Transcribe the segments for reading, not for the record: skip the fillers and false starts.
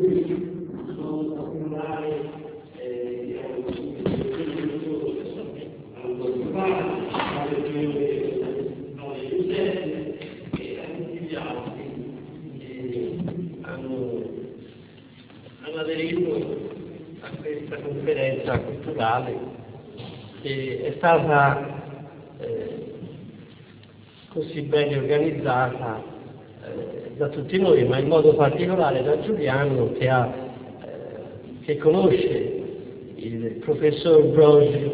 hanno aderito a questa conferenza culturale che è stata così bene organizzata da tutti noi, ma in modo particolare da Giuliano che conosce il professor Brogi,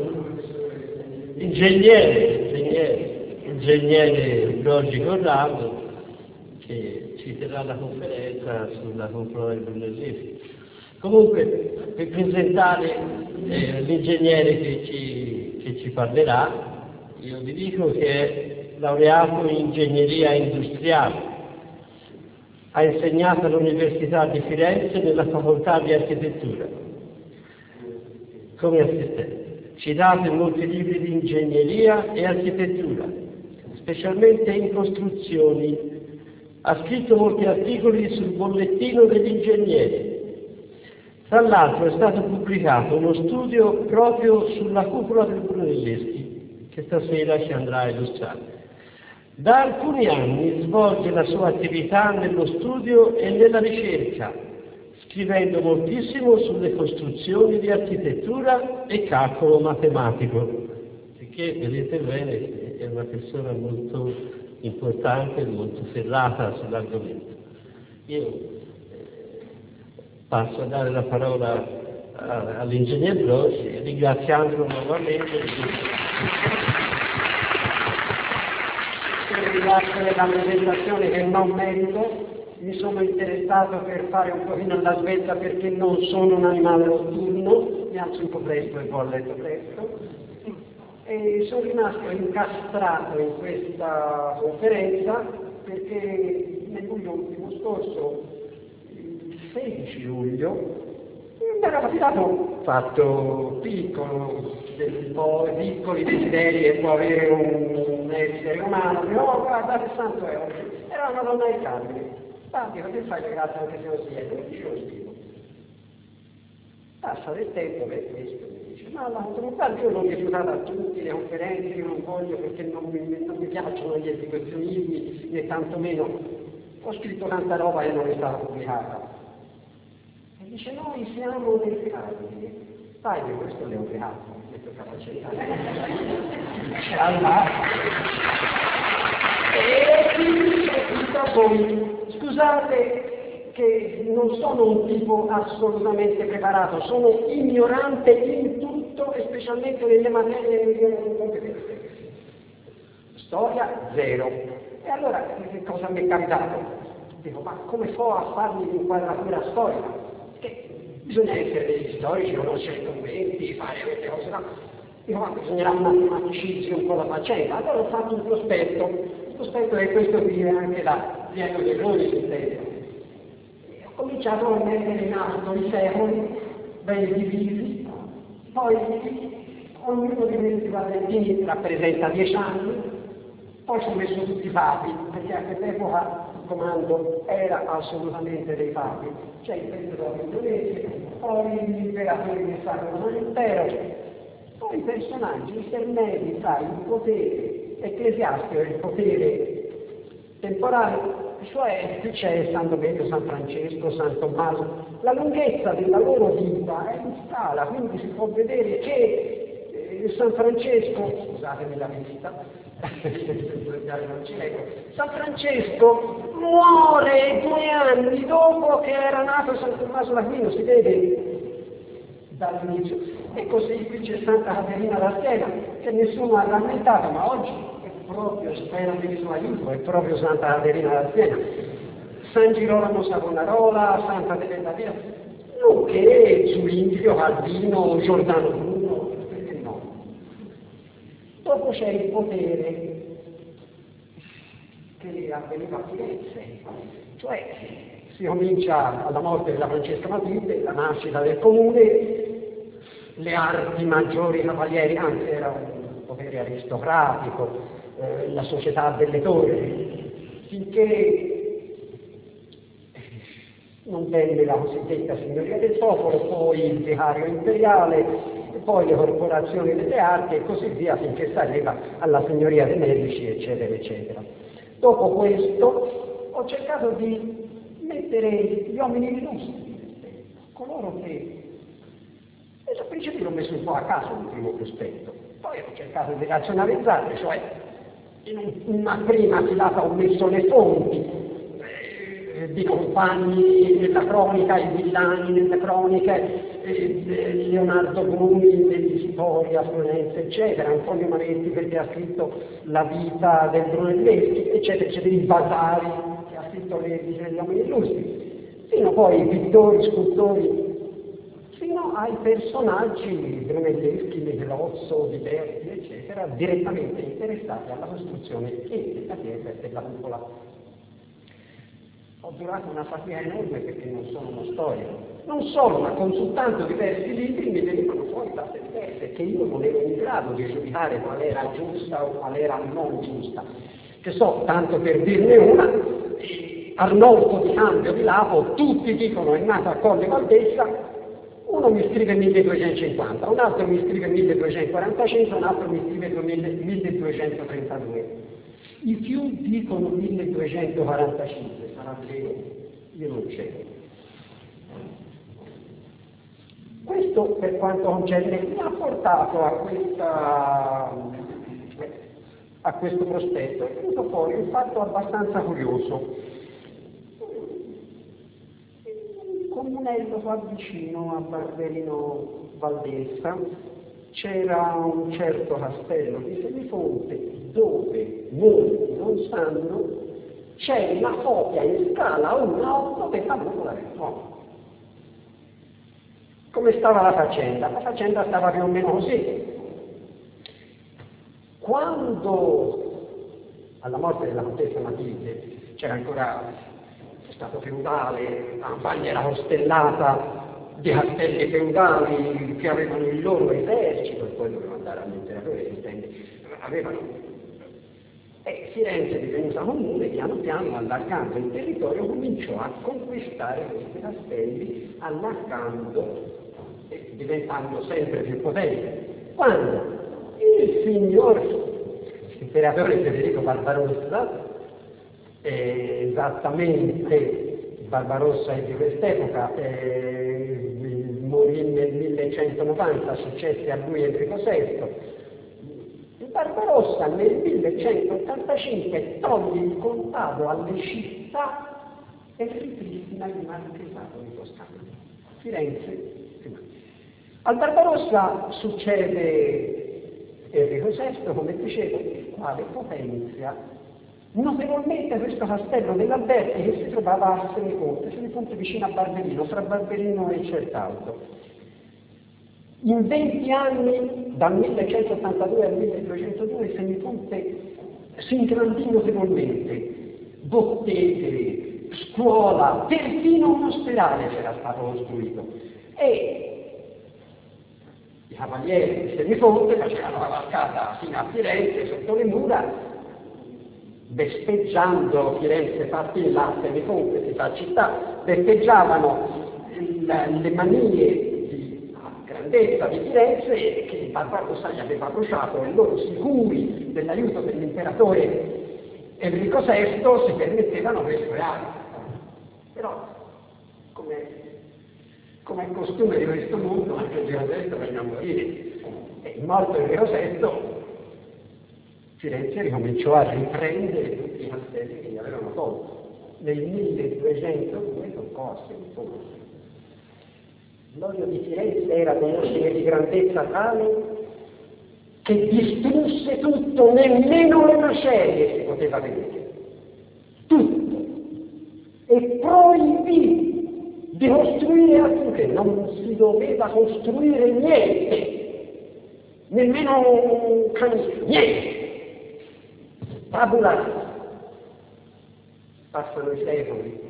ingegnere Brogi Corrado, che ci terrà la conferenza sulla controllo del brunellesimo. Comunque, per presentare l'ingegnere che ci parlerà, io vi dico che è laureato in ingegneria industriale, ha insegnato all'Università di Firenze nella facoltà di architettura come assistente, citato in molti libri di ingegneria e architettura, specialmente in costruzioni. Ha scritto molti articoli sul bollettino degli ingegneri. Tra l'altro è stato pubblicato uno studio proprio sulla cupola del Brunelleschi, che stasera ci andrà a illustrare. Da alcuni anni svolge la sua attività nello studio e nella ricerca, scrivendo moltissimo sulle costruzioni di architettura e calcolo matematico, perché vedete bene è una persona molto importante e molto ferrata sull'argomento. Io passo a dare la parola all'ingegner Brogi, ringraziandolo nuovamente. Grazie per la presentazione che non merito. Mi sono interessato per fare un pochino alla svelta perché non sono un animale notturno, mi alzo un po' presto e poi a letto presto, e sono rimasto incastrato in questa conferenza perché nel luglio ultimo scorso, il 16 luglio, mi era capitato, fatto piccolo, piccoli desideri che può avere un essere umano, oh guarda che santo è oggi, era una donna di Carmine. Dico, che fai le grazie anche se non si è? Non dice lo scrivo. Passa del tempo per questo, mi dice, ma la comunità io l'ho rifiutata a tutti, le conferenze, io non voglio perché non mi piacciono gli esibizionismi, né tantomeno. Ho scritto tanta roba e non è stata pubblicata. E dice, noi siamo dei Carmine. Dai, questo le ho creato, detto capacità. Allora. E quindi poi, scusate che non sono un tipo assolutamente preparato, sono ignorante in tutto e specialmente nelle materie di competenze. Storia zero. E allora che cosa mi è capitato? Dico, ma come fo a farmi l'inquadratura storica? Che bisogna essere degli storici, conoscere i commenti, fare queste cose, no? Dico, ma bisognerà matematici un po' la faccenda. Allora ho fatto un prospetto. Sospetto che questo qui è anche da pieno di errori sul tempo. Ho cominciato a mettere in atto i secoli, ben divisi, poi ognuno di questi quadrettini rappresenta 10 anni, poi ci ho messo tutti i papi, perché a quell'epoca il comando era assolutamente dei papi, cioè il imperatore indonese, poi gli imperatori del Sacro Romano Impero, poi i personaggi intermedi tra il potere ecclesiastico e il potere temporale, cioè qui c'è San Domenico, San Francesco, San Tommaso. La lunghezza della loro vita è in scala, quindi si può vedere che San Francesco, scusatemi la vista, non ci leggo, San Francesco muore 2 anni dopo che era nato San Tommaso d'Aquino, si vede dall'inizio. E così qui c'è Santa Caterina da Siena, che nessuno ha rammentato, ma oggi è proprio, spero di suo aiuto, è proprio Santa Caterina da Siena. San Girolamo Savonarola, Santa Teresa Via, nonché Giulio, Calvino, Giordano Bruno, perché no? Dopo c'è il potere che avveniva a Firenze, cioè si comincia alla morte della Francesca Matilde, la nascita del comune, le arti maggiori cavalieri, anzi era un potere aristocratico, la società delle torri, finché non venne la cosiddetta signoria del popolo, poi il vicario imperiale, poi le corporazioni delle arti e così via, finché si arriva alla signoria dei Medici, eccetera, eccetera. Dopo questo ho cercato di mettere gli uomini illustri, coloro che al principio l'ho messo un po' a caso il primo prospetto, poi ho cercato di razionalizzare, cioè in una prima filata ho messo le fonti di compagni nella cronica, i villani nelle croniche, Leonardo Bruni negli Storia, Firenze, eccetera, Antonio Manetti perché ha scritto la vita del Brunelleschi, eccetera, eccetera, il Vasari che ha scritto gli uomini illustri, fino poi ai pittori, scultori, fino ai personaggi brunelleschi, Negrozzo, Diverti, eccetera, direttamente interessati alla costruzione e della chiesa e della cupola. Ho durato una fatica enorme perché non sono uno storico, non solo, ma consultando diversi libri mi venivano fuori da sentenze che io non ero in grado di giudicare qual era giusta o qual era non giusta. Che so, tanto per dirne una, Arnolfo di Cambio di Lapo, tutti dicono è nato a Colle Valdezza, uno mi scrive 1250, un altro mi scrive 1245, un altro mi scrive 1232. I più dicono 1245, sarà vero, io non c'ero. Questo per quanto concerne mi ha portato a questo prospetto. È venuto fuori un fatto abbastanza curioso. Un comunello qua vicino a Barberino Valdezza c'era un certo castello di Semifonte dove molti non sanno c'è una copia in scala 1:8 della nuvola del Duomo. Come stava la faccenda? La faccenda stava più o meno così. Quando alla morte della contessa Matilde c'era ancora lo stato feudale, la campagna era costellata di castelli feudali che avevano il loro esercito e poi dovevano andare all'imperatore, avevano. E Firenze, divenuta comune, piano piano allargando il territorio cominciò a conquistare questi castelli, allargando e diventando sempre più potente. Quando il signor imperatore Federico Barbarossa, esattamente Barbarossa è di quest'epoca, morì nel 1190, successe a lui Enrico VI. Barbarossa nel 1185 toglie il contado alle città e ripristina il marchesato di Toscana. Firenze. Al Barbarossa succede Enrico VI, come dicevo, il quale potenzia notevolmente questo castello dell'Alberti che si trovava a Semifonte vicino a Barberino, fra Barberino e Certaldo. In 20 anni, dal 1182 al 1202, Semifonte si ingrandì notevolmente. Botteghe, scuola, perfino un ospedale c'era stato costruito. E i cavalieri di Semifonte facevano la cavalcata fino a Firenze, sotto le mura, vesteggiando Firenze fatta in là, Semifonte si fa città, vesteggiavano le manie grandezza di Firenze che Barbarossa gli aveva bruciato e loro, sicuri dell'aiuto dell'imperatore Enrico VI, si permettevano questo reato. Però, come è costume di questo mondo, anche Enrico VI venne a morire. E morto Enrico VI, Firenze ricominciò a riprendere tutti i castelli che gli avevano tolto. Nel 1202 toccò a Semifonte. L'odio di Firenze era di ordine di grandezza tale che distrusse tutto, nemmeno le macerie si poteva vedere. Tutto. E proibì di costruire alcunché, non si doveva costruire niente, nemmeno un canistro, niente. Tabula. Passano i secoli.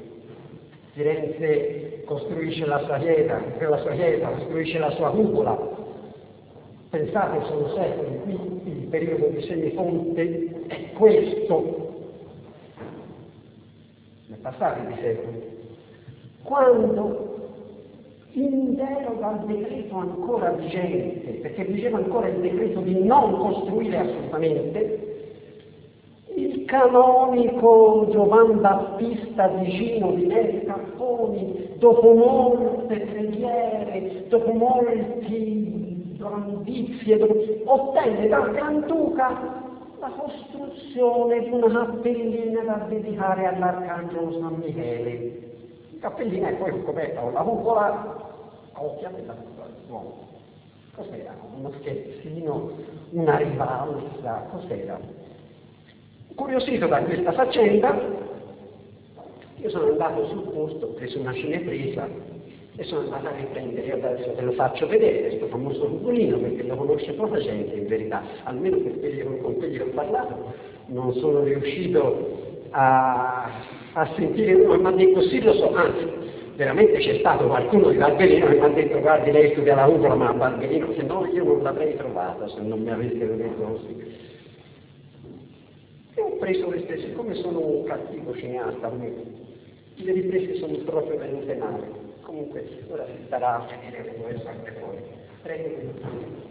Firenze costruisce la sua chiesa, costruisce la sua cupola. Pensate, sono secoli, qui il periodo di Semifonte è questo. Ne passati di secoli. quando in deroga al decreto ancora vigente, perché vigeva ancora il decreto di non costruire assolutamente, il canonico Giovan Battista di Gino di Neri Capponi, dopo molte preghiere, dopo molti brandizie, ottenne dal Granduca la costruzione di una cappellina da dedicare all'Arcangelo San Michele. La cappellina è poi coperta con la cupola, ovviamente la cupola dell'uomo. Cos'era? Uno scherzino, una rivalsa, cos'era? Curiosito da questa faccenda, io sono andato sul posto, ho preso una cinepresa e sono andato a riprendere, io adesso te lo faccio vedere, questo famoso cupolino, perché lo conosce poca gente in verità, almeno per quelli con quelli che ho parlato, non sono riuscito a sentire uno che mi ha detto sì lo so, anzi, veramente c'è stato qualcuno di Barberino che mi ha detto guardi lei studia la cupola, ma a Barberino, se no io non l'avrei trovata se non mi avessero detto così. E ho preso queste, siccome sono un cattivo cineasta, le riprese sono proprio venute male. Comunque, ora si starà a vedere come sono anche poi. Prego.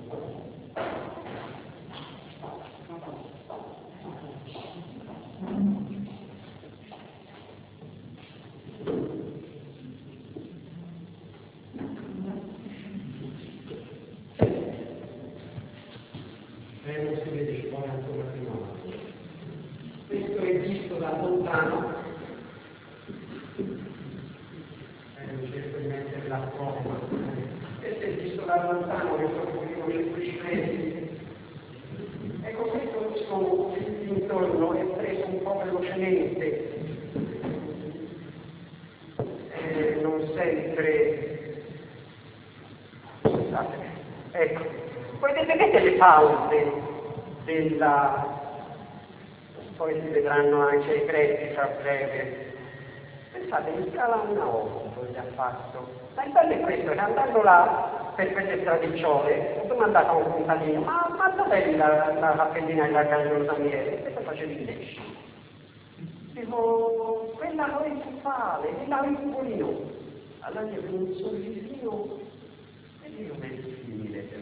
Non si vede poi ancora prima. Questo è visto da lontano. Non cerco di mettere la forma. Questo è visto da lontano, che sono 5 metri. Ecco, questo sono intorno, è preso un po' velocemente. Non sempre. Scusate. Ecco. Poi vedete le pause della. Poi si vedranno anche i prezzi fra breve. Pensate, in scala 1/8 gli ha fatto. Ma il bello è questo, che andando là per quelle stradicciole, ho domandato a un contadino, ma dov'è la cappellina dell'Arcangelo San Michele? E poi facevi il desci. Dico, quella principale, quella in cupolino. Allora gli ho preso un sorrisino, e io me simile però,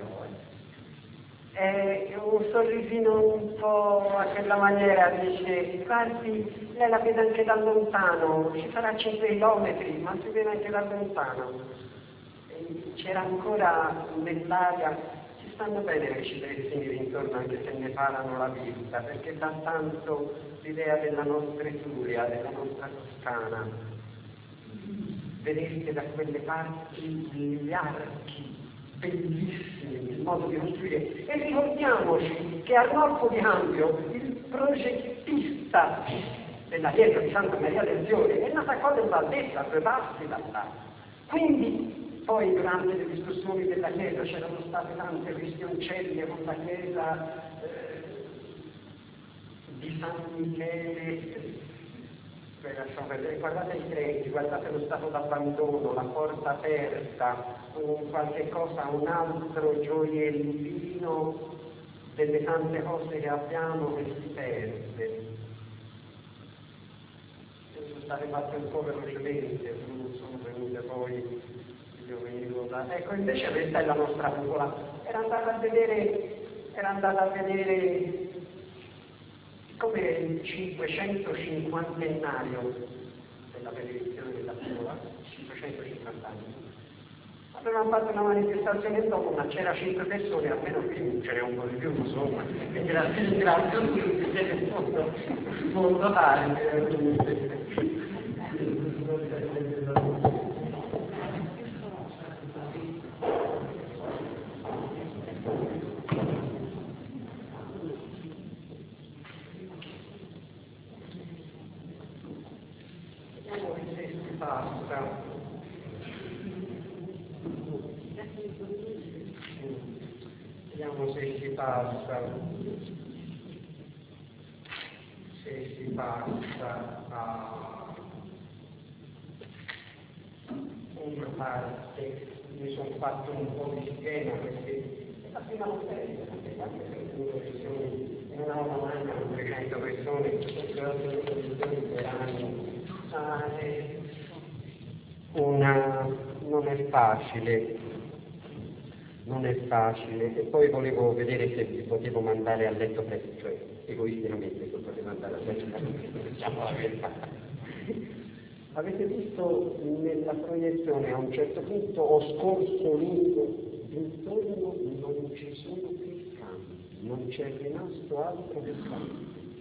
un sorrisino un po' a quella maniera, dice, guardi, lei la vede anche da lontano, ci farà 5 chilometri, ma si vede anche da lontano. E c'era ancora nell'aria, ci stanno bene le ciprezzini intorno anche se ne parano la vista, perché dà tanto l'idea della nostra Etruria, della nostra Toscana. Vedete da quelle parti gli archi bellissimi, il modo di costruire. E ricordiamoci che Arnolfo Di Cambio, il progettista della chiesa di Santa Maria del Fiore, è nata a Colle Valdetta, a 2 passi da là. Quindi, poi durante le discussioni della chiesa c'erano state tante questioncelle con la chiesa di San Michele. Guardate i credi, guardate lo stato d'abbandono, la porta aperta, qualche cosa, un altro gioiellino delle tante cose che abbiamo che si perde. Sono state fatte un po' velocemente, non sono venute poi, io venivo da. Ecco, invece questa è la nostra cupola. Era andata a vedere come il 550ennario della benedizione della cupola, 550 anni. Avevamo fatto una manifestazione dopo, ma c'era 5 persone, almeno qui ce n'è un po' di più, insomma, e ringrazio tutti che è molto tardi. Vediamo se si passa a una parte. Mi sono fatto un po' di schema perché è la prima volta che tante persone in una hora mancano 300 persone, per anni. non è facile, e poi volevo vedere se vi potevo mandare a letto presto, cioè egoisticamente se potevo andare a letto presto, diciamo la verità. Avete visto nella proiezione, a un certo punto ho scorso lungo, intorno non ci sono più campi, non c'è rimasto altro che campi.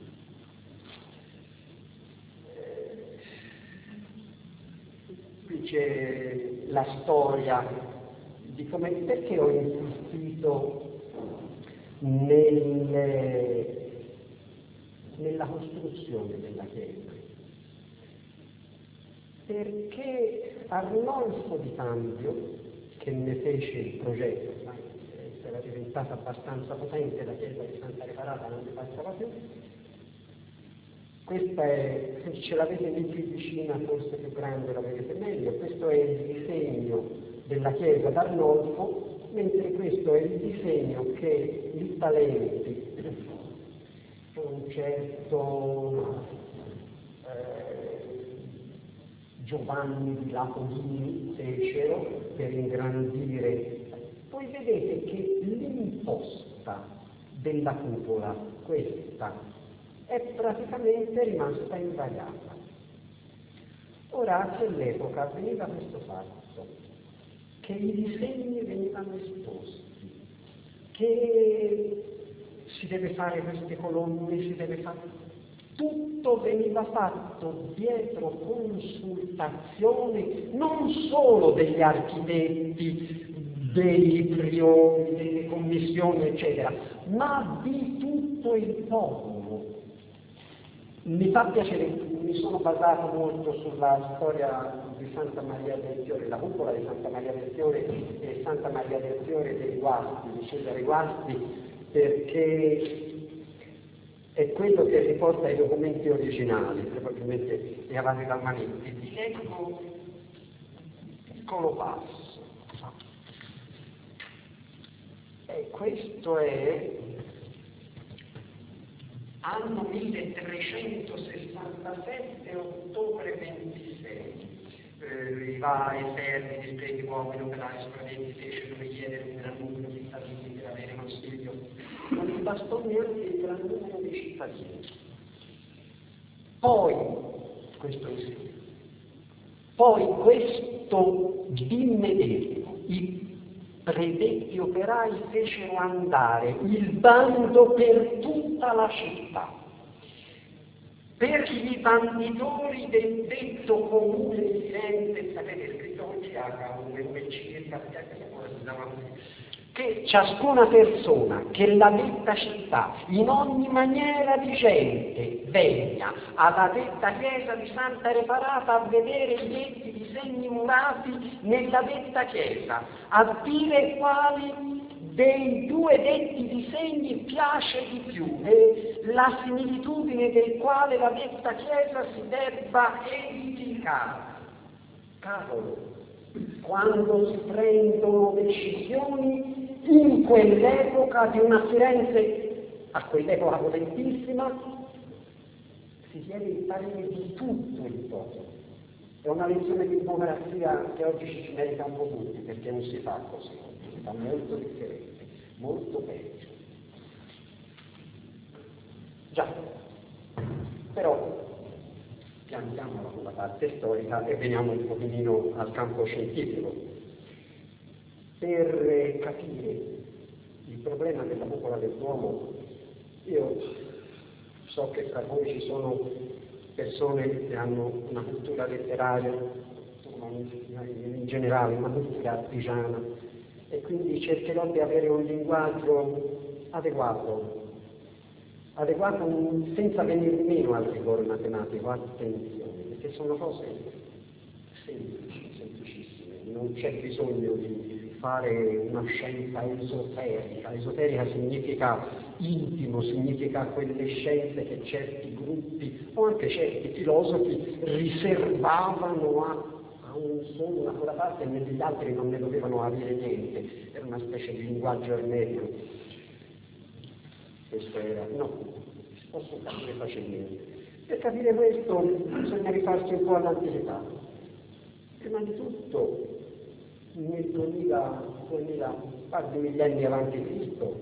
Qui c'è la storia di come, perché ho insistito nella costruzione della chiesa. Perché Arnolfo di Cambio, che ne fece il progetto, era diventata abbastanza potente la chiesa di Santa Reparata, non ne passava più. Questa è, se ce l'avete lì più vicina, forse più grande la vedete meglio, questo è il disegno della chiesa d'Arnolfo, mentre questo è il disegno che i talenti, un certo Giovanni di Lapodini fecero per ingrandire. Voi vedete che l'imposta della cupola, questa, è praticamente rimasta invariata. Ora, a quell'epoca avveniva questo fatto, che i disegni venivano esposti, che si deve fare queste colonne, si deve fare... Tutto veniva fatto dietro consultazione non solo degli architetti, dei priori, delle commissioni, eccetera, ma di tutto il popolo. Mi fa piacere, mi sono basato molto sulla storia di Santa Maria del Fiore, la cupola di Santa Maria del Fiore e Santa Maria del Fiore dei Guasti, di Cesare Guasti, perché è quello che riporta i documenti originali, probabilmente li avete da Manetti. Vi leggo piccolo passo. E questo è anno 1367, ottobre 26. I vari servi, dispreti, uomini, operai, sopravventi fecero richiedere un gran numero di cittadini per avere consiglio. Non gli bastò neanche il gran numero di cittadini. Poi, questo insegna, poi questo immedesimo, i predetti operai fecero andare il bando per tutta la città, per gli banditori del detto comune di Firenze, sapete, scritto con che ciascuna persona che la detta città in ogni maniera dicente vegna alla detta chiesa di Santa Reparata a vedere i detti disegni murati nella detta chiesa, a dire quali dei due detti disegni piace di più e la similitudine del quale la detta chiesa si debba edificare. Cavolo, quando si prendono decisioni in quell'epoca di una Firenze, a quell'epoca potentissima, si chiede il parere di tutto il popolo. È una lezione di democrazia che oggi ci merita un po' tutti, perché non si fa così, si fa molto differente, molto peggio. Già, però piantiamola con la parte storica e veniamo un pochino al campo scientifico. Per capire il problema della cupola del Duomo, io so che tra voi ci sono persone che hanno una cultura letteraria, in generale una cultura artigiana, e quindi cercherò di avere un linguaggio adeguato senza venire meno al rigore matematico, attenzione, perché sono cose semplici, semplicissime, non c'è bisogno di fare una scienza esoterica. Esoterica significa intimo, significa quelle scienze che certi gruppi o anche certi filosofi riservavano a un solo, una sola parte, e negli altri non ne dovevano avere niente, era una specie di linguaggio ermetico. Questo era, no, si possono capire facilmente. Per capire questo bisogna rifarsi un po' all'antichità. Prima di tutto nel 2000 quasi millenni avanti Cristo,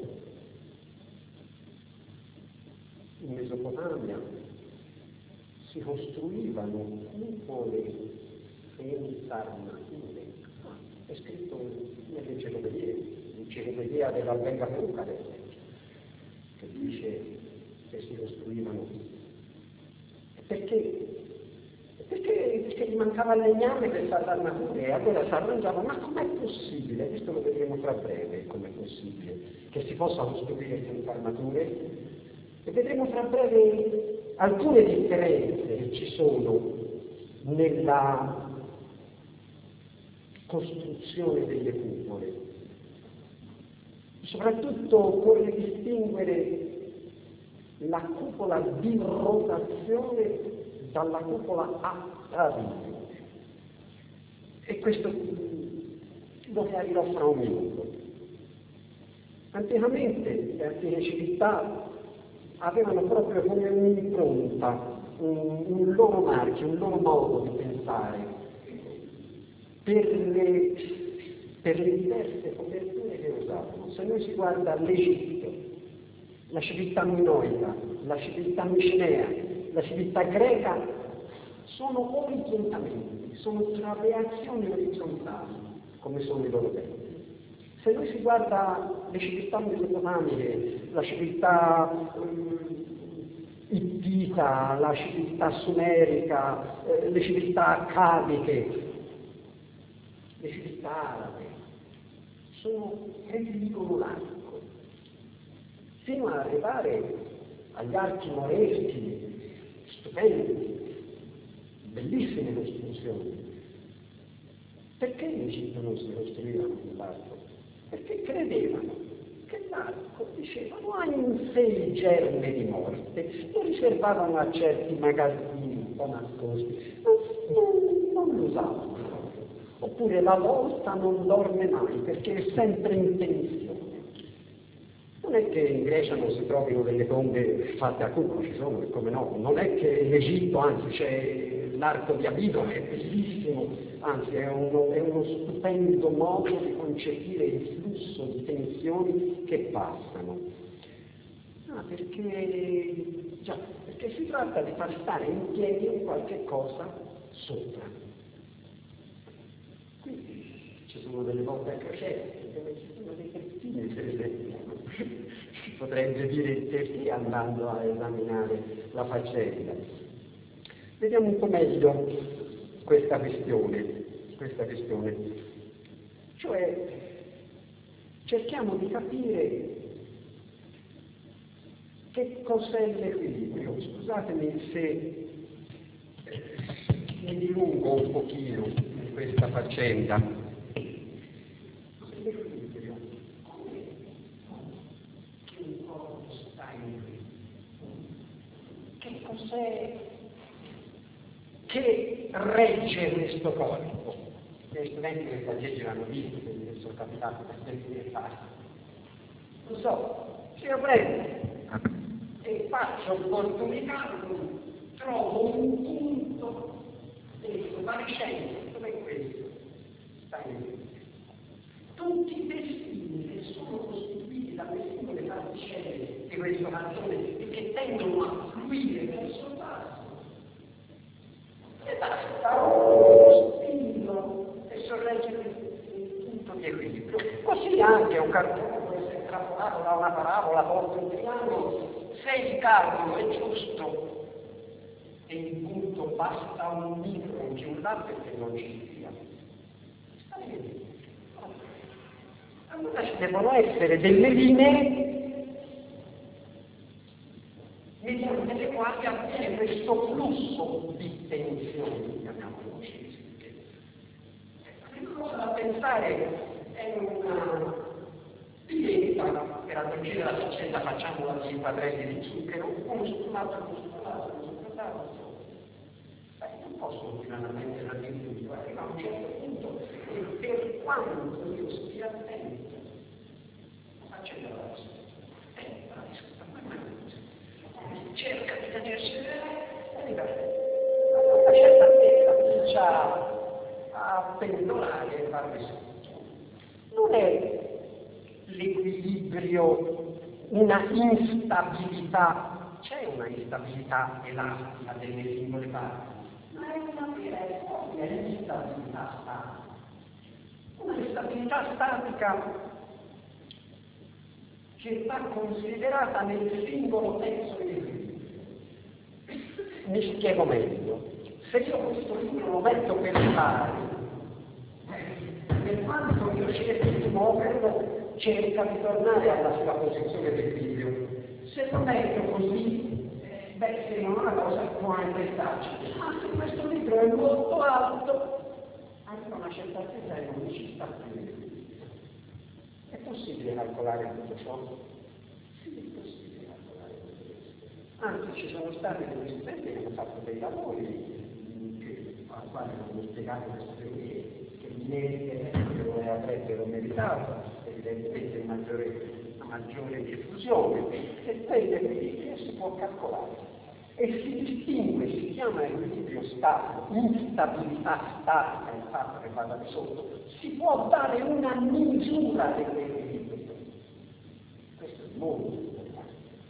in Mesopotamia, si costruivano cupole senza armature. È scritto nell'enciclopedia dell'Albenga Fucale, che dice che si costruivano. Perché gli mancava il legname per fare l'armatura, e allora si arrangiavano. Ma com'è possibile? Questo lo vedremo fra breve, com'è possibile che si possa costruire senza armature, e vedremo fra breve alcune differenze che ci sono nella costruzione delle cupole. Soprattutto occorre distinguere la cupola di rotazione dalla cupola a traviso, e questo lo chiarirò fra un minuto. Anticamente le antiche civiltà avevano proprio come un'impronta, un loro marchio, un loro modo di pensare per le diverse coperture che usavano. Se noi si guarda l'Egitto, la civiltà minoica, la civiltà micenea, la civiltà greca, sono orientamenti, sono trabeazioni orizzontali, come sono i loro templi. Se noi si guarda le civiltà mesopotamiche, la civiltà ittita, la civiltà sumerica, le civiltà accadiche, le civiltà arabe, sono prediligono l'arco, fino ad arrivare agli archi moreschi, stupendi, bellissime costruzioni. Perché in Egitto non si costruivano con l'arco? Perché credevano che l'arco, dicevano, ha in sé il germe di morte, lo riservavano a certi magazzini un po' nascosti, non lo usavano. Oppure la volta non dorme mai, perché è sempre in tensione. Non è che in Grecia non si trovino delle tombe fatte a cupo, ci sono, e come no, non è che in Egitto, anzi, c'è l'arco di Abido, che è bellissimo, anzi è uno stupendo modo di concepire il flusso di tensioni che passano. Perché si tratta di far stare in piedi un qualche cosa sopra. Quindi ci sono delle volte a crocette, ci sono dei pettini, per esempio. Si potrebbe dire il perché andando a esaminare la faccenda. Vediamo un po' meglio questa questione. Cioè, cerchiamo di capire che cos'è l'equilibrio. Scusatemi se mi dilungo un pochino in questa faccenda. L'equilibrio. Che cos'è che regge questo corpo? Gli studenti che questa legge l'hanno visto, quindi sono capitati per sentire fare. Non so, se io prendo e faccio opportunità, trovo un punto evanescente, come questo, sta in questo. Tutti i destini che sono costituiti da queste singole particelle di questo canzone e che tendono a fluire verso il basso, e basta uno spillo e sorreggere il punto di equilibrio. Così anche un cartone può essere trapolato da una parabola, porta un triangolo, se il calcolo è giusto e il punto basta un micron più in là perché non ci sia. Sta bene. Allora ci devono essere delle linee mediante le quali avviene questo flusso di tensioni, chiamiamolo così. Una cosa da pensare è una dieta, per addolcire la faccenda facciamola di quadretti di zucchero, uno su l'altro, uno su l'altro, uno su l'altro. Non posso continuare a mettere all'infinito, arriva a un certo punto e per quanto io stia attento, la faccenda la cerca di tenersi una certa testa comincia a pendolare e farmi sotto. è l'equilibrio, una instabilità, c'è una instabilità elastica delle singole parti, ma è una vera e propria instabilità statica. Una instabilità statica che va considerata nel singolo pezzo dell'equilibrio. Mi spiego meglio. Se io questo libro lo metto per pari, per quanto io cerco di muoverlo, cerca di tornare alla sua posizione d'equilibrio. Se lo metto così, sembra una cosa può anche starci. Ma se questo libro è molto alto, arriva una certa altezza e non ci sta più. È possibile calcolare tutto ciò? Sì, è possibile calcolare tutto questo. Anzi, ci sono stati degli studenti che hanno fatto dei lavori al quale hanno spiegato queste teorie che meriterebbero e avrebbero meritato evidentemente una maggiore diffusione, e quell'equilibrio si può calcolare e si distingue, si chiama equilibrio statico, instabilità statica, il fatto che vada di sotto, si può dare una misura di quell'equilibrio. Questo è molto importante.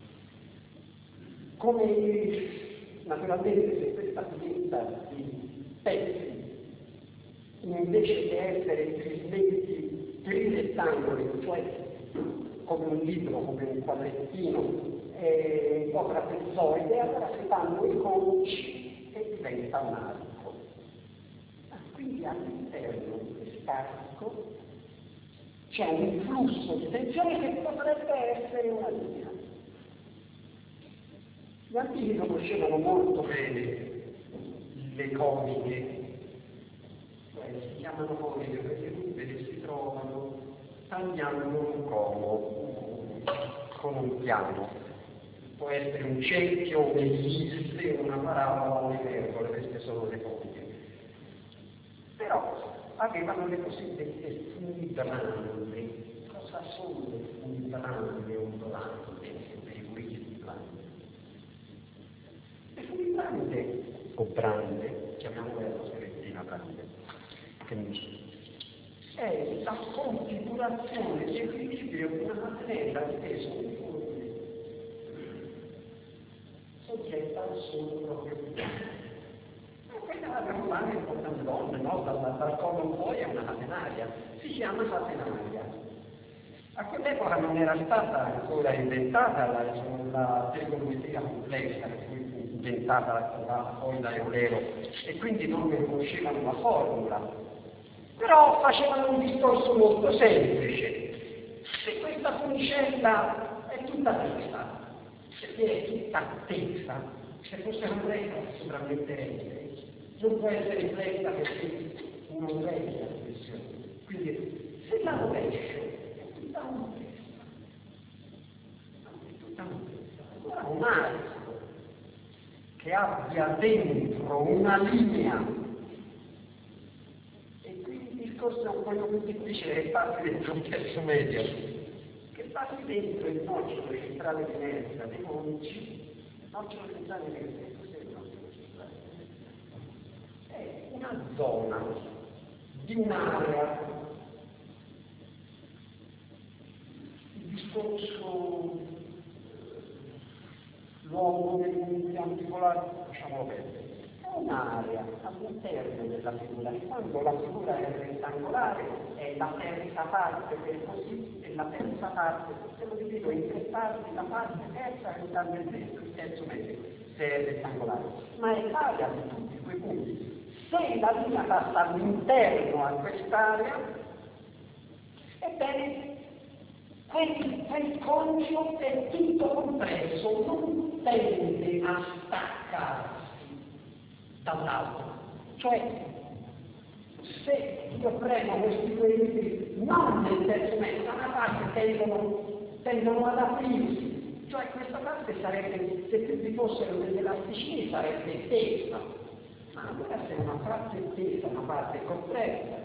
Come naturalmente se questa lista di pezzi, invece di essere trirettangoli, cioè come un libro, come un quadrettino, un po' trapezoide, allora si fanno i conci e diventa un arco. Quindi all'interno di quest'arco c'è un flusso di tensione che potrebbe essere una linea. Gli antichi conoscevano molto bene le comiche, si chiamano comiche perché tutte le si trovano tagliando un cono con un piano. Può essere un cerchio, un'ellisse, una parabola, un'iperbola, queste sono le comiche. Però avevano le cosiddette funibranche. Cosa sono le funibranche o blanche? Le funibranche o brande, chiamiamole la schiettina brande, è la configurazione di equilibrio di una materia stessa uniforme, soggetta al solo proprio equilibrio. Quella abbiamo anche un po' tante donne, no? Dal collo in poi è una catenaria, si chiama catenaria. A quell'epoca non era stata ancora inventata la trigonometria complessa, che fu inventata poi da Eulero, e quindi non ne conoscevano la formula. Però facevano un discorso molto semplice. Se questa funicella è tutta tesa, perché è tutta tesa, se fosse complessa si sopravmetterebbe. Non può essere complessa perché non regge la pressione. Quindi se la rovescio allora un arco che abbia dentro una linea, e qui il discorso è un po' più difficile, che passi dentro un pezzo medio, che passi dentro il nocciolo centrale di destra dei conci, nocciolo centrale di destra, cos'è il nocciolo centrale di destra? È una zona di un'area. Discorso luogo dei punti anticolari, lasciamolo perdere. È un'area all'interno della figura, e quando la figura è rettangolare è la terza parte per così, e la terza parte, se lo divido in tre parti, la parte terza è sta nel centro, il terzo mezzo, se è rettangolare, ma è l'area di tutti quei punti. Se la linea passa all'interno a quest'area, ebbene quel concio è tutto compresso, non tende a staccarsi dall'altro. Cioè, se io prendo questi due libri, non nel terzo mezzo, da una parte tendono ad aprirsi, cioè questa parte sarebbe, se vi fossero degli elasticini, sarebbe tesa, ma allora se una parte è tesa, una parte è compressa.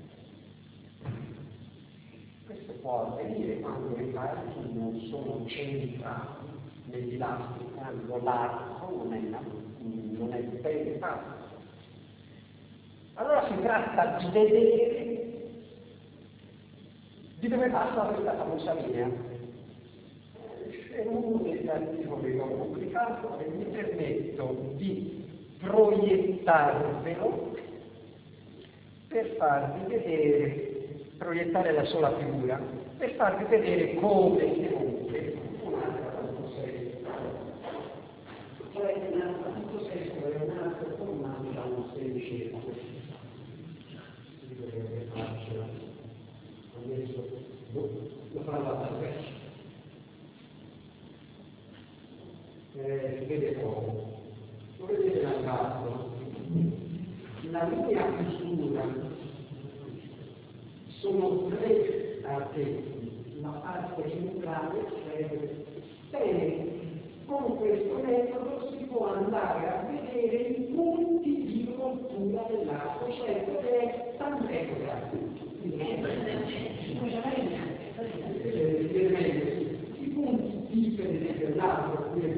Questo può avvenire quando i parti non sono centrati nell'elastico, quando l'arco non è ben fatto. Allora si tratta di vedere Di dove passa questa famosa linea? C'è uno degli articoli che ho pubblicato e mi permetto di proiettarvelo per farvi vedere, proiettare la sola figura, per farvi vedere come si rompe un'altra fantosesima. Cioè una fantosesima è un altro formato da un semicircolo. Si dovrebbe farcela. Adesso lo farò a tappeto. Vede come? Lo vedete dal basso? La linea chiusura sono tre artetti, la parte centrale serve. Bene, con questo metodo si può andare a vedere i punti di rottura dell'arco, cioè dove tant'è i punti di per esempio l'arco, quei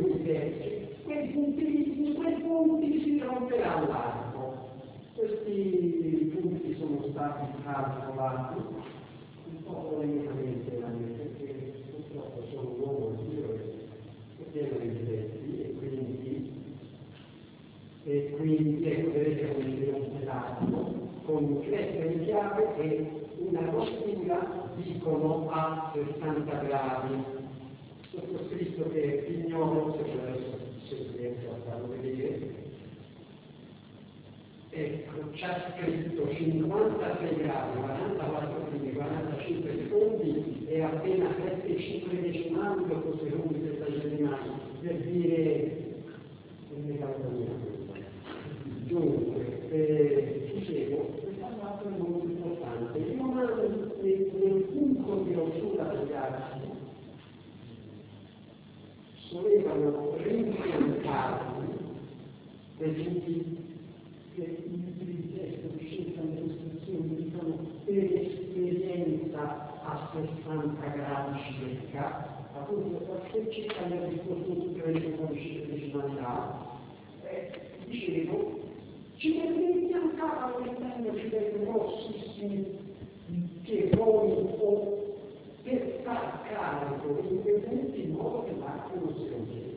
punti si romperà l'arco. Questi punti sono stati calcolati un po' polemicamente, perché purtroppo sono un uomo anch'io e pieno di difetti, e quindi ecco, vedete come si rompe l'arco con cresta in chiave e una rottura dicono a 60 gradi. Sottoscritto che è ignoro, se riesco a farlo vedere. Ecco, c'è scritto 56 gradi, 44 primi, 45 secondi e appena 7,5 decimali dopo secondi 70 decimali, per dire dunque, dicevo, questa parte è molto importante. Nel punto di rottura degli archi solevano rinfrancarli dei punti che i testi di scienza delle istruzioni dicono per esperienza a 60 gradi circa, appunto perché circa nel discorso tutte le 15 decimalità. Dicevo, ci affiancavano all'interno ci dei grossissimi piegoni o per far carico in quei punti in modo che l'acqua non si rompesse.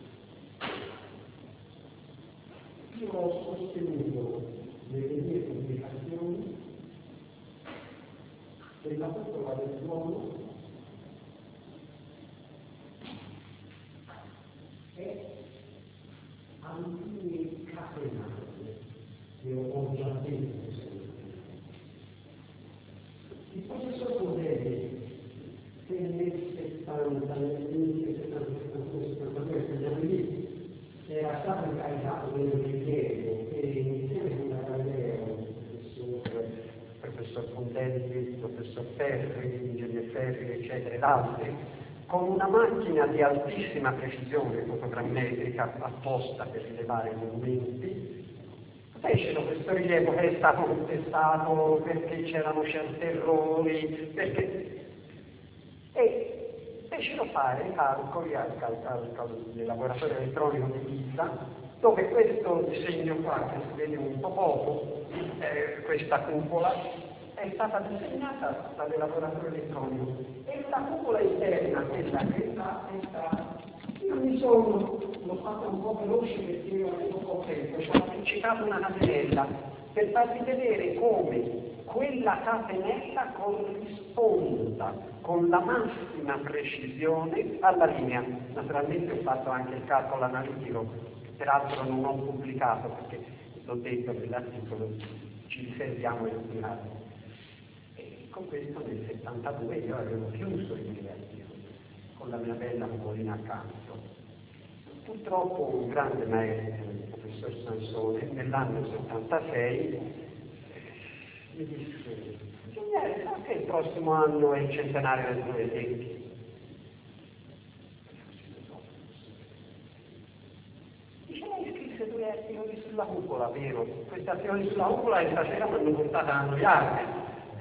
Io ho sostenuto nelle mie pubblicazioni che la cupola del suolo è a linee catenate, che ho già detto. Il professor Codelli, che nel 70, nel 1972, negli anni lì, era stato incaricato del rilievo e insieme con la Galileo, il professor Codelli, il professor Ferri, l'ingegner Ferri, eccetera, ed altri, con una macchina di altissima precisione fotogrammetrica apposta per rilevare i movimenti, fecero questo rilievo che è stato contestato perché c'erano certi errori, e fecero fare i calcoli al laboratorio elettronico di Pisa, dove questo disegno qua, che si vede un po' poco, questa cupola, è stata disegnata dal laboratorio elettronico e la cupola interna, quella che sta, io l'ho fatta un po' veloce perché io avevo poco tempo, ho citato una catenella per farvi vedere come quella catenella corrisponda con la massima precisione alla linea. Naturalmente ho fatto anche il calcolo analitico, che peraltro non ho pubblicato perché l'ho detto nell'articolo, ci riserviamo il finale. Con questo nel 72 io avevo chiuso il mio articolo con la mia bella cupolina accanto. Purtroppo un grande maestro, il professor Sansone, nell'anno 76 mi disse: ingegnere, sa che il prossimo anno è il centenario del 9 secchi? Dice: lei scrisse 2 articoli sulla cupola, vero? Questi articoli sulla cupola e stasera mi hanno portato a annoiarmi.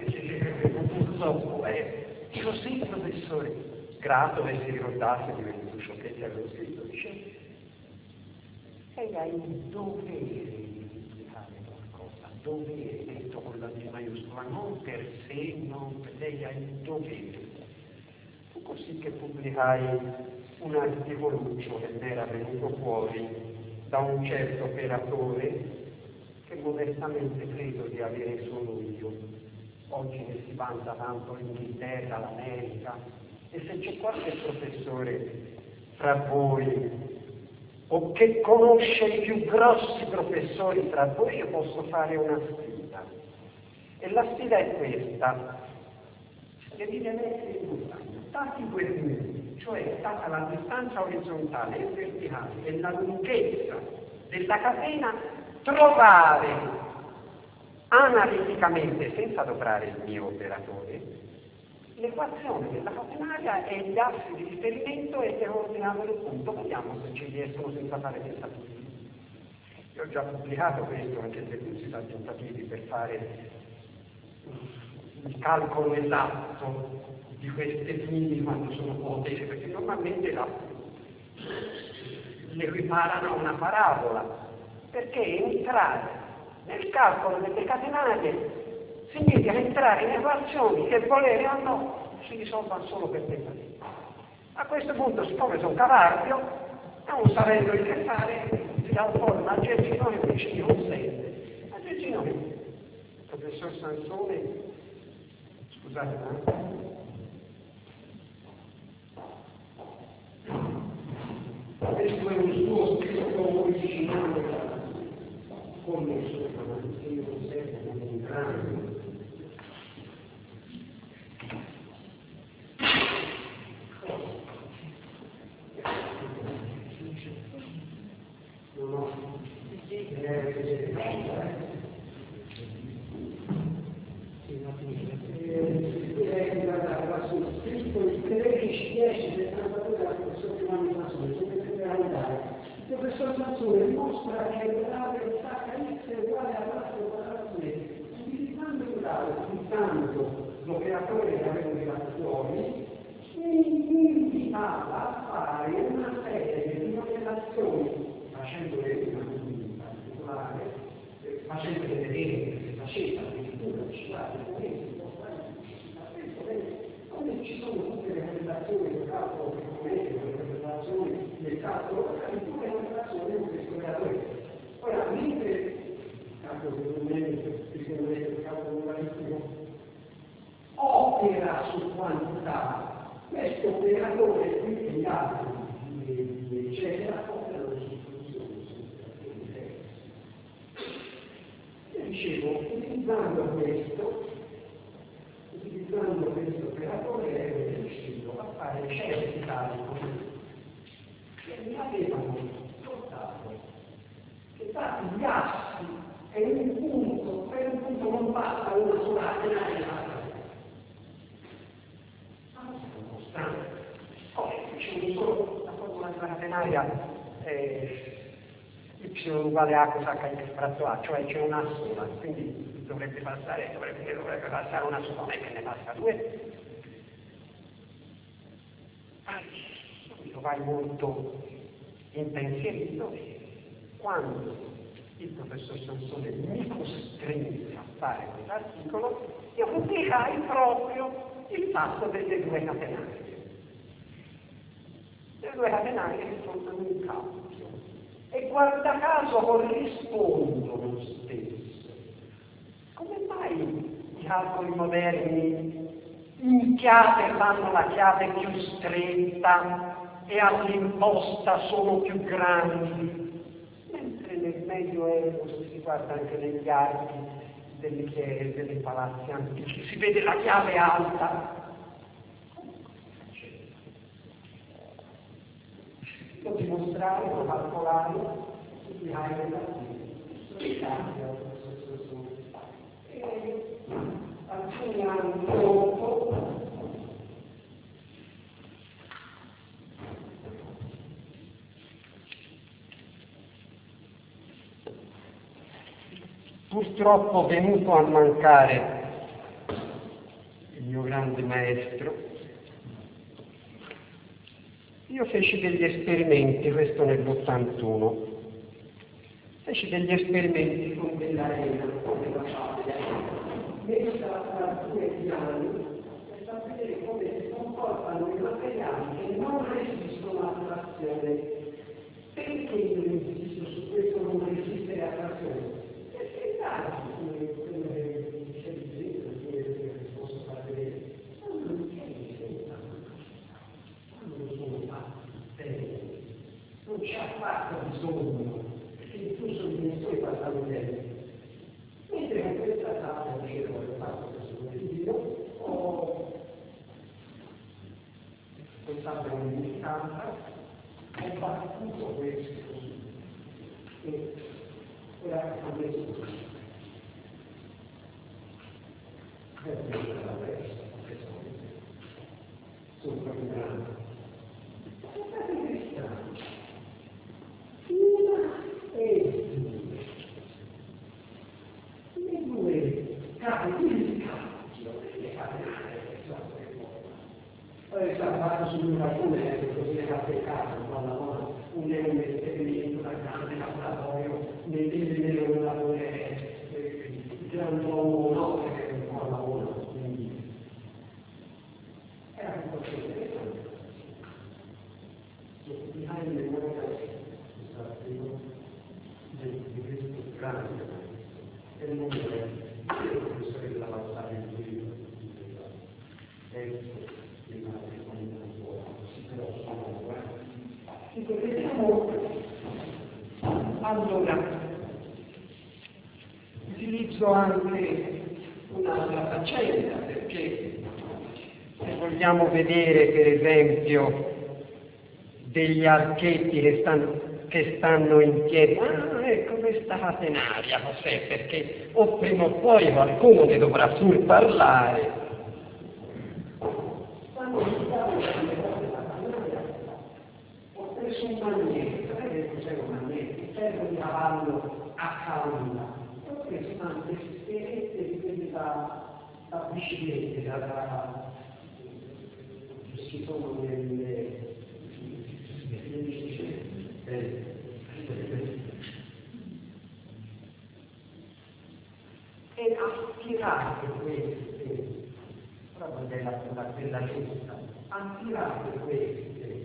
Dico: sì, professore, grato che si ricordasse di questi sciocchetti avevo scritto. Dice: lei ha il dovere di pubblicare qualcosa, dovere, detto con la D maiuscola, ma non per sé, lei ha il dovere. Fu così che pubblicai un articoluccio che mi era venuto fuori da un certo operatore che modestamente credo di avere solo io. Oggi ne si vanta tanto l'Inghilterra, l'America, e se c'è qualche professore fra voi o che conosce i più grossi professori tra voi, io posso fare una sfida. E la sfida è questa: devi mettere in montagna, stati quei minuti, cioè stata la distanza orizzontale e verticale e la lunghezza della catena, trovare analiticamente, senza adoperare il mio operatore, l'equazione della catenaria e gli assi di riferimento e le coordinate del punto. Vediamo se ci riescono senza fare tentativi. Io ho già pubblicato questo, anche se non si fa tentativi per fare il calcolo esatto di queste fini quando sono ipotesi, perché normalmente l'equiparano a una parabola, perché entrare nel calcolo delle catenarie significa entrare in equazioni che, volere o no, si risolvano solo per tentativi. A questo punto, siccome sono cavardio, non sapendo il che fare, si dà un po' un aggeggino che ci consente. Aggeggino che il professor Sansone, scusate, questo è un suo scritto originale con il suo io conservo un grande. Il professor Sansone dimostra che il grado di H è uguale all'altro quadrazione, utilizzando il grado, utilizzando l'operatore che avevo tirato fuori, mi invitava a fare una serie di modellazioni, facendole una in particolare, facendole vedere che si faceva addirittura guardate come ci sono tutte le relazioni del calcolo economico, le relazioni del calcolo, tutte le relazioni di questo operatore. Ora, mentre il calcolo il calcolo numeristico opera su quantità, questo operatore qui e gli altri eccetera operano su funzioni, io dicevo, utilizzando questo operatore è riuscito a fare certi calcoli che mi avevano portato che dati gli assi e un punto, per un punto non basta una sola catenaria. Un po' strano. Poi c'è un solo, la formula della catenaria y uguale a cos h fratto a, cioè c'è una sola, quindi dovrebbe passare una sola, non è che ne passa due. Subito vai molto impensierito quando il professor Sansone mi costrinse a fare quest'articolo, io pubblicai proprio il fatto delle due catenarie. Le due catenarie che sono un caso. E guarda caso corrispondono lo stesso. Come mai i calcoli moderni in chiave fanno la chiave più stretta e all'imposta sono più grandi, mentre nel Medioevo, se si guarda anche negli archi delle chiese, dei palazzi antichi, si vede la chiave alta? Lo dimostrare, lo calcolare, studiare e alcuni anni dopo purtroppo venuto a mancare il mio grande maestro, io feci degli esperimenti, questo nell'81, feci degli esperimenti con dell'arena, con della sabbia, messa tra due piani per sapere come si comportano i materiali che non resistono all'attrazione. Perché io insisto su questo non resistere all'attrazione? Perché dai, quello che dicevi prima, che posso far vedere, non c'è differenza. Quando sono fatti non c'è affatto bisogno, perché il flusso di dimensioni passano bene. Mentre con questa tavola dicevo che ho fatto questo video, ho pensato a un'indicanza, ho battuto questo e ora ho messo questo. Questo è la testa, sono proprio grande. Guardate che strano. Una e le due capi di cacchio le catenate poi sta fatto su un balcone così le cappe casa un enorme esperimento da grande laboratorio nel lavoratore già un po' no perché un po' lavoro quindi era un po' interessante behind the water di questo grande e non è il professore della Valsari in cui allora utilizzo anche un'altra faccenda perché se vogliamo vedere per esempio degli archetti che stanno in piedi, ecco questa catenaria cos'è, perché o prima o poi qualcuno ne dovrà pur parlare. Ho preso un magnetro, che cos'è un magnetro? Un ferro di cavallo a cavalla. Ho preso tante sferette di quelle da biciclette, che si sono nelle e aspirate queste, proprio della giusta, aspirate queste,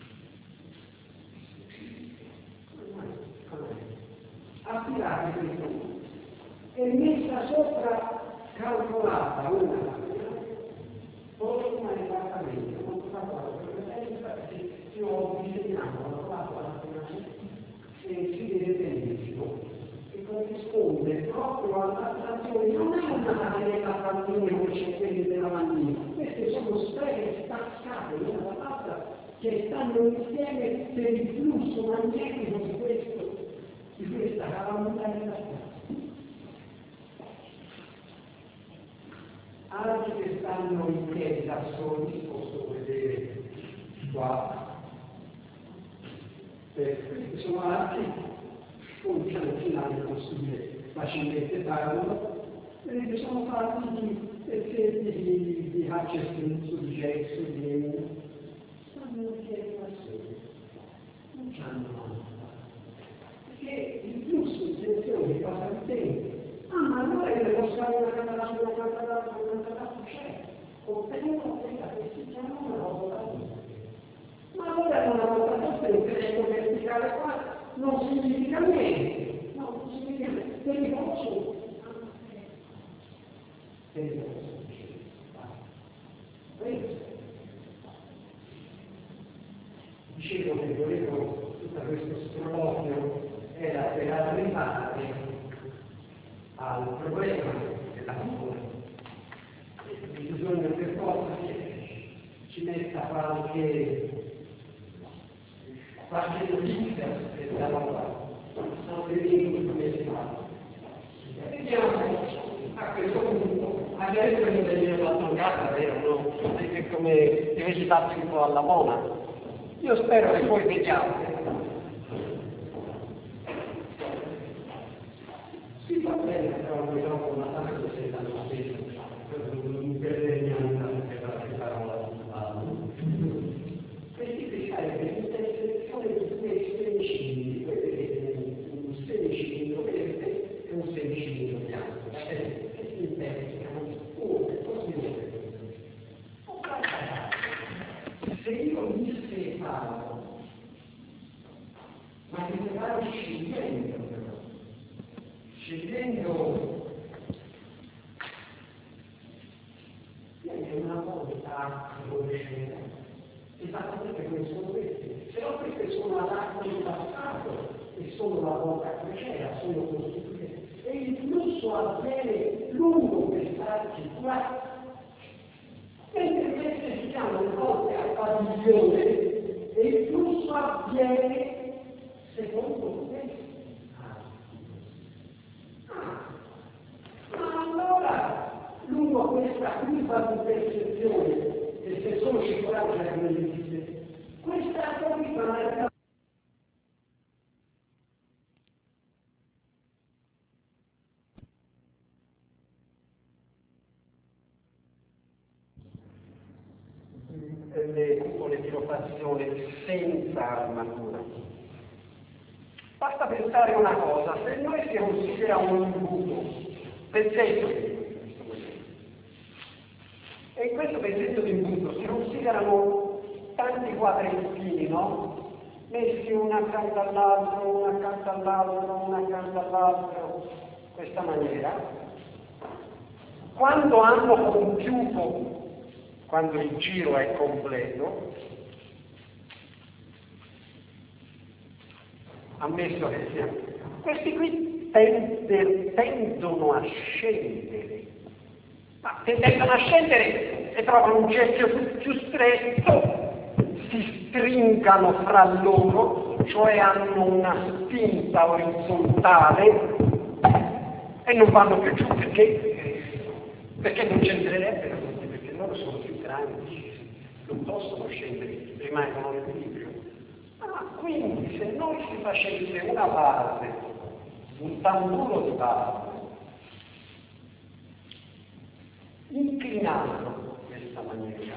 aspirate queste e messa sopra calcolata una forma esattamente, non fatto io ho disegnato, ho trovato la e si vede benissimo che corrisponde proprio all'attrazione, non è una catenella bambina come c'è quelle della bambina, queste sono sfere staccate l'una dall'altra che stanno insieme per il flusso magnetico di questa calamita. Altri che stanno in piedi da soli, posso vedere qua, questi sono archi con finale possibile facilmente farlo, perché sono fatti di pezzetti di Hutchison, sul gesso, di legno, stanno in piedi da soli, non c'hanno altro, perché il flusso di tensione passa il tempo. Ma allora io devo stare una camera sulla camera c'è, ottengo quella che si chiama una rotazione. Ma allora una rotazione in questo verticale qua non significa niente, non significa niente, pericoloso. Dicevo che volevo tutto questo sproloquio era per arrivare al problema della cura. Bisogna per forza che ci metta qualche notizia per la roba, non vedendo come si fa. Vediamo a questo punto, adesso non deve fatto un gatto, vero? No? Perché come deve darsi un po' alla mona. Io spero che poi vediamo. Si fa bene, però noi dopo una tanto si danno la spesa, non perdere che parola. Questi cristalli per l'intersezione di due semicilindri, voi vedete un semicilindro verde e un semicilindro bianco, che si interseca. è una volta adolescente. Esattamente queste sono queste. Se no queste sono adatte del passato e sono la volta crociera, sono costituite. E il flusso avviene lungo quest'archi qua. Mentre queste si chiamano volte a padiglione e il flusso avviene secondo questo. Ma allora, lungo questa curva di percezione del sensore circolare come esiste, questa curva non è le cupole di rotazione senza armatura. Basta pensare una cosa, se noi si considera un imbuto, pezzetto di imbuto, e in questo pezzetto di imbuto si considerano tanti quadrettini, no? Messi uno accanto all'altro, uno accanto all'altro, uno accanto all'altro, questa maniera, quando hanno compiuto, quando il giro è completo, ammesso che sia, questi qui tendono a scendere, ma se tendono a scendere e trovano un cerchio più stretto, si stringano fra loro, cioè hanno una spinta orizzontale e non vanno più giù perché non scenderebbero, perché loro sono più grandi, non possono scendere, rimangono in equilibrio. Quindi se noi si facesse una base, un tamburo di base, inclinato in questa maniera,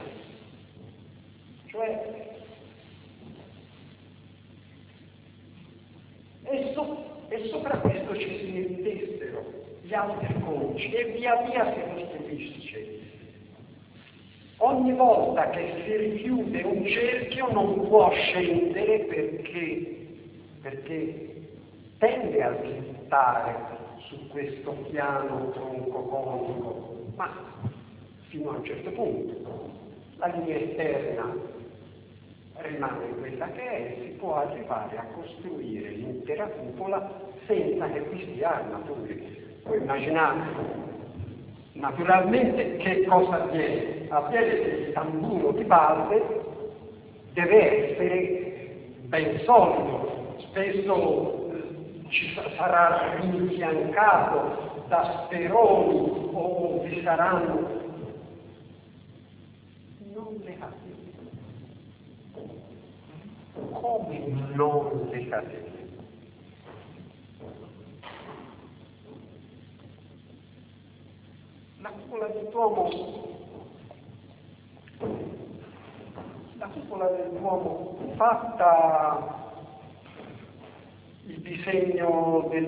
cioè e sopra questo ci si mettessero gli altri conci e via via si costruisce. Ogni volta che si richiude un cerchio non può scendere perché tende a slittare su questo piano tronco conico, ma fino a un certo punto. La linea esterna rimane quella che è e si può arrivare a costruire l'intera cupola senza che vi sia armature. Voi immaginate. Naturalmente che cosa avviene? Avviene che il tamburo di base deve essere ben solido, spesso ci sarà rinfiancato da speroni o vi saranno non le catene. Come non le catene? La cupola del Duomo fatta il disegno del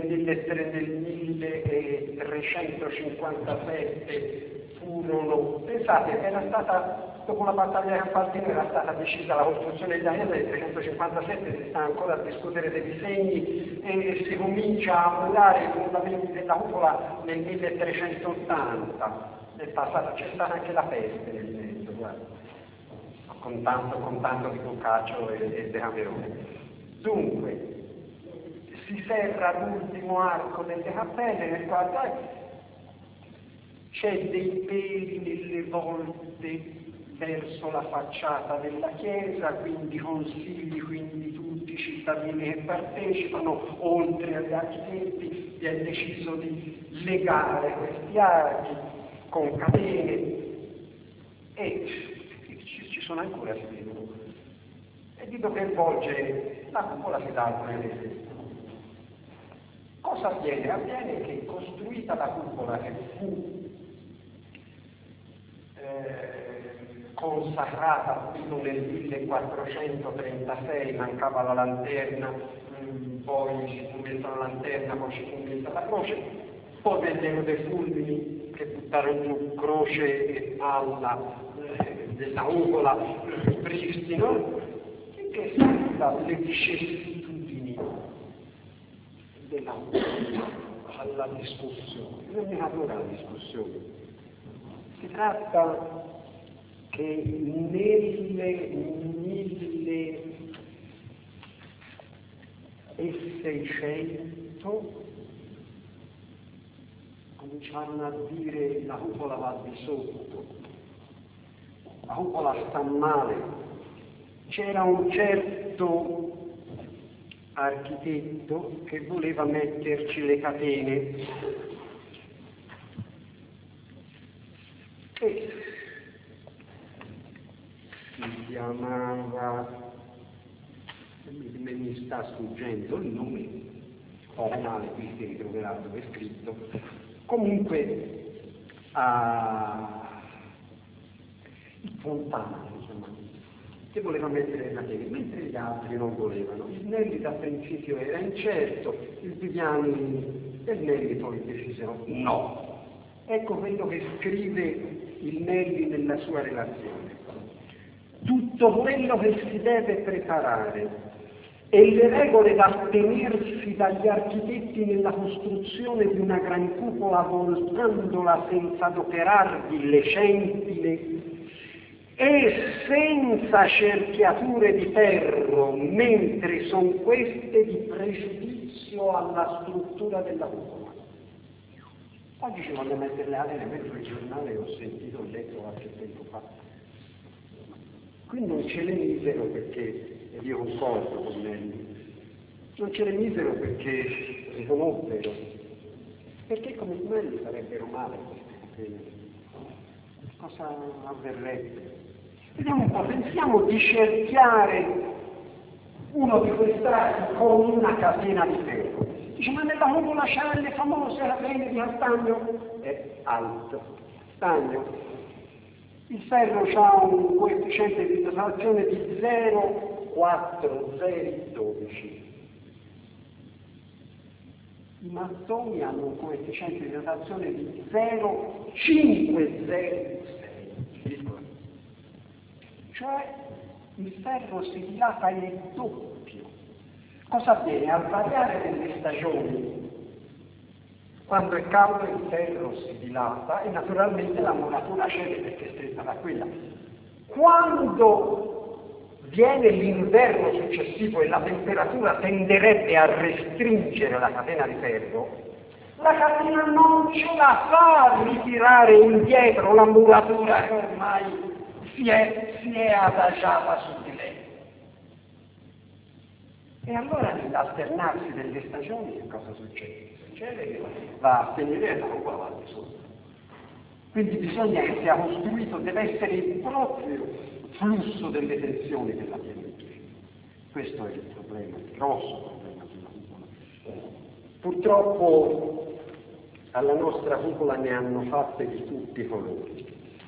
1357 furono, pensate, era stata dopo la battaglia di Campaldino era stata decisa la costruzione degli anni del 357, si sta ancora a discutere dei disegni e si comincia a murare i fondamenti della cupola nel 1380. C'è stata anche la peste nel mezzo, guarda, contando di Boccaccio e Decamerone. Dunque, si serra l'ultimo arco delle cappelle nel quale c'è dei peli nelle volte verso la facciata della chiesa, quindi consigli, quindi tutti i cittadini che partecipano, oltre agli architetti, si è deciso di legare questi archi con catene e ci sono ancora, si vedono. E dico che volge la cupola si dà al prete. Cosa avviene? Avviene che costruita la cupola che fu consacrata nel 1436, mancava la lanterna, poi si fu messa la lanterna, poi si fu messa la croce, poi vennero dei fulmini che buttarono giù croce e palla della cupola pristino, che sono le vicissitudini della cupola alla discussione, non è natura la discussione. Si tratta che nel 1600 cominciarono a dire la cupola va di sotto, la cupola sta male. C'era un certo architetto che voleva metterci le catene e si chiamava, mi sta sfuggendo il nome, male, qui si ritroverà dove è scritto, comunque il Fontana, insomma, che voleva mettere le catene, mentre gli altri non volevano. Il Nelli da principio era incerto, il Viviani e il Nelli poi decisero no. Ecco quello che scrive il Nelli nella sua relazione. Tutto quello che si deve preparare e le regole da tenersi dagli architetti nella costruzione di una gran cupola voltandola senza adoperarvi le centine e senza cerchiature di ferro, mentre sono queste di pregiudizio alla struttura della cupola. Oggi ci voglio mettere le ali nel sul giornale, ho sentito, ho letto qualche tempo fa. Qui non ce le misero perché, e io concordo con Nelli, non ce le misero perché riconobbero, perché come Nelli sarebbero male queste. Cosa avverrebbe? Vediamo un po', pensiamo di cerchiare uno di questi archi con una catena di ferro. Dice, ma nella cupola c'è le famose catene di Castagno? È alto. Stagno. Il ferro ha un coefficiente di dotazione di 0,4012. I mattoni hanno un coefficiente di dotazione di 0,506. Cioè il ferro si dilata il doppio. Cosa avviene? Al variare delle stagioni, quando è caldo il ferro si dilata e naturalmente la muratura cede perché è stretta da quella. Quando viene l'inverno successivo e la temperatura tenderebbe a restringere la catena di ferro, la catena non ce la fa a ritirare indietro la muratura che ormai si è adagiata su di lei. E allora nell'alternarsi delle stagioni che cosa succede? Succede che va a finire e la cupola va di sotto. Quindi bisogna che sia costruito, deve essere il proprio flusso delle tensioni che la tiene in piedi. Questo è il problema, il grosso problema della cupola. Purtroppo alla nostra cupola ne hanno fatte di tutti i colori.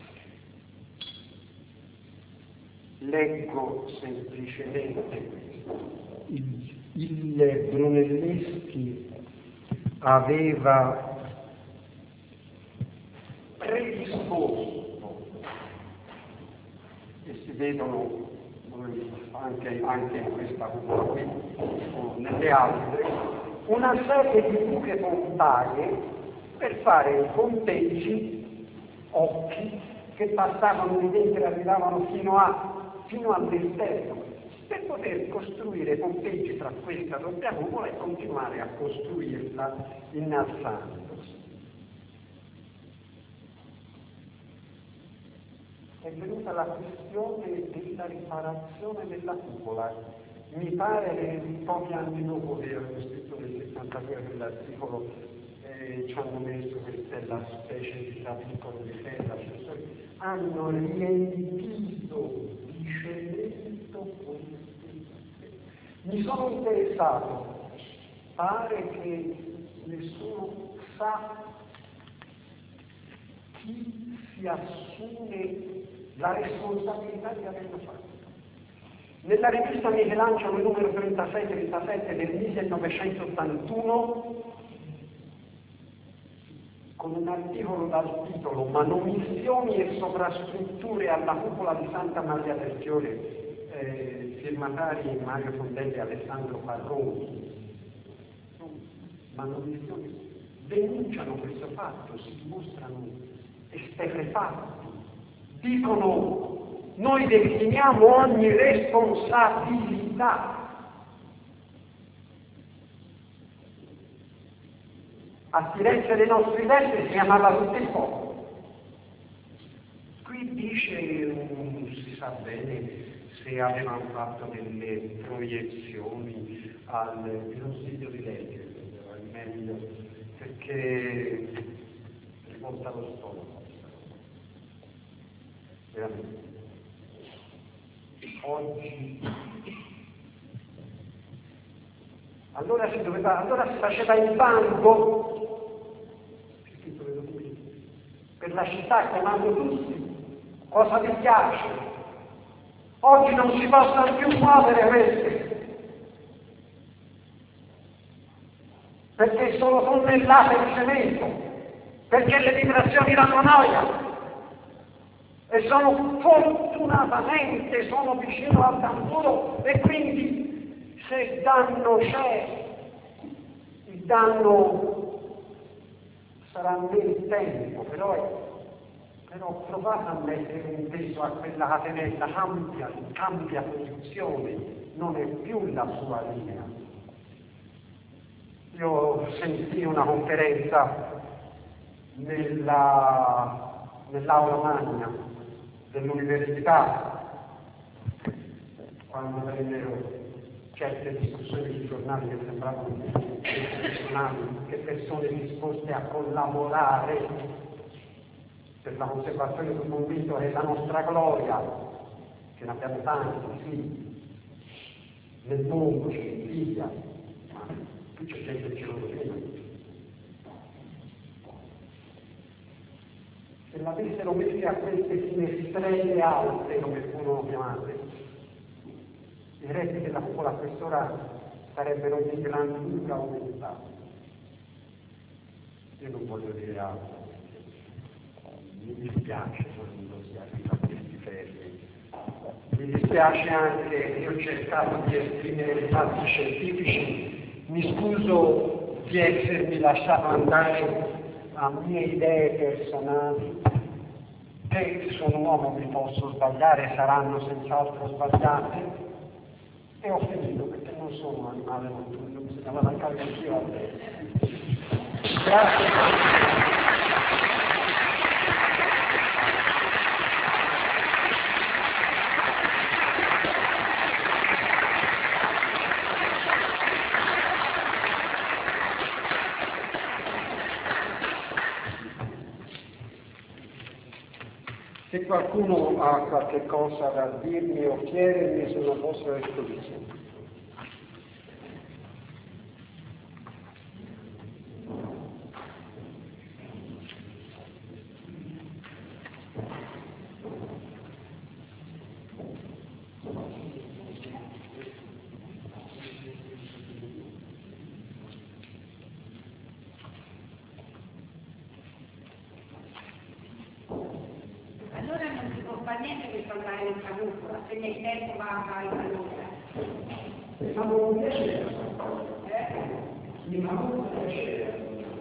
Leggo semplicemente questo. Il Brunelleschi aveva predisposto, e si vedono anche in questa cupola qui o nelle altre, una serie di buche pontaie per fare ponteggi, occhi, che passavano di dentro e arrivavano fino all'esterno, per poter costruire ponteggi tra questa doppia cupola e continuare a costruirla innalzandosi. È venuta la questione della riparazione della cupola. Mi pare che pochi anni dopo che avevo scritto nel 72 quell'articolo ci hanno messo questa specie di capitolo di terra, hanno riempito di cemento questi. Mi sono interessato, pare che nessuno sa chi si assume la responsabilità di averlo fatto. Nella rivista Michelangelo numero 36-37 del 1981, con un articolo dal titolo Manomissioni e sovrastrutture alla cupola di Santa Maria del Fiore, firmatari Mario Fondelli e Alessandro Parroni, manomissioni, denunciano questo fatto, si dimostrano esterrefatti, dicono noi decliniamo ogni responsabilità. A Firenze dei nostri tempi si chiamava tutto il popolo. Qui dice, non si sa bene se avevano fatto delle proiezioni al consiglio di legge, era meglio, perché rivolta lo stomaco. Veramente. Oggi allora si faceva il banco per la città chiamando tutti cosa vi piace. Oggi non si possono più muovere queste, perché sono tonnellate di cemento, perché le vibrazioni danno noia e fortunatamente sono vicino al tamburo e quindi se danno c'è, il danno sarà nel tempo, però provate a mettere un peso a quella catenella, cambia posizione, non è più la sua linea. Io sentii una conferenza nell'aula magna dell'università, quando vennero certe discussioni sui giornali che sembravano che persone disposte a collaborare per la conservazione di un movimento che è la nostra gloria, che ne abbiamo tanti, sì, nel mondo c'è in Libia, ma qui c'è gente che ce lo prima. Se l'avessero messe a queste finestrelle alte, come furono chiamate, i resti della cupola a quest'ora sarebbero di gran lunga aumentati. Io non voglio dire altro, mi dispiace quando si arriva a questi fermi. Mi dispiace anche, io ho cercato di esprimere i fatti scientifici, mi scuso di essermi lasciato andare a mie idee personali, che sono un uomo, mi posso sbagliare, saranno senz'altro sbagliate, e ho finito perché non sono un animale notturno, bisognava lasciare anch'io a te. Grazie. Se qualcuno ha qualche cosa da dirmi o chiedermi, sono a vostra disposizione. Se nel tempo va a fare allora. Siamo un piacere. Mi fa molto piacere.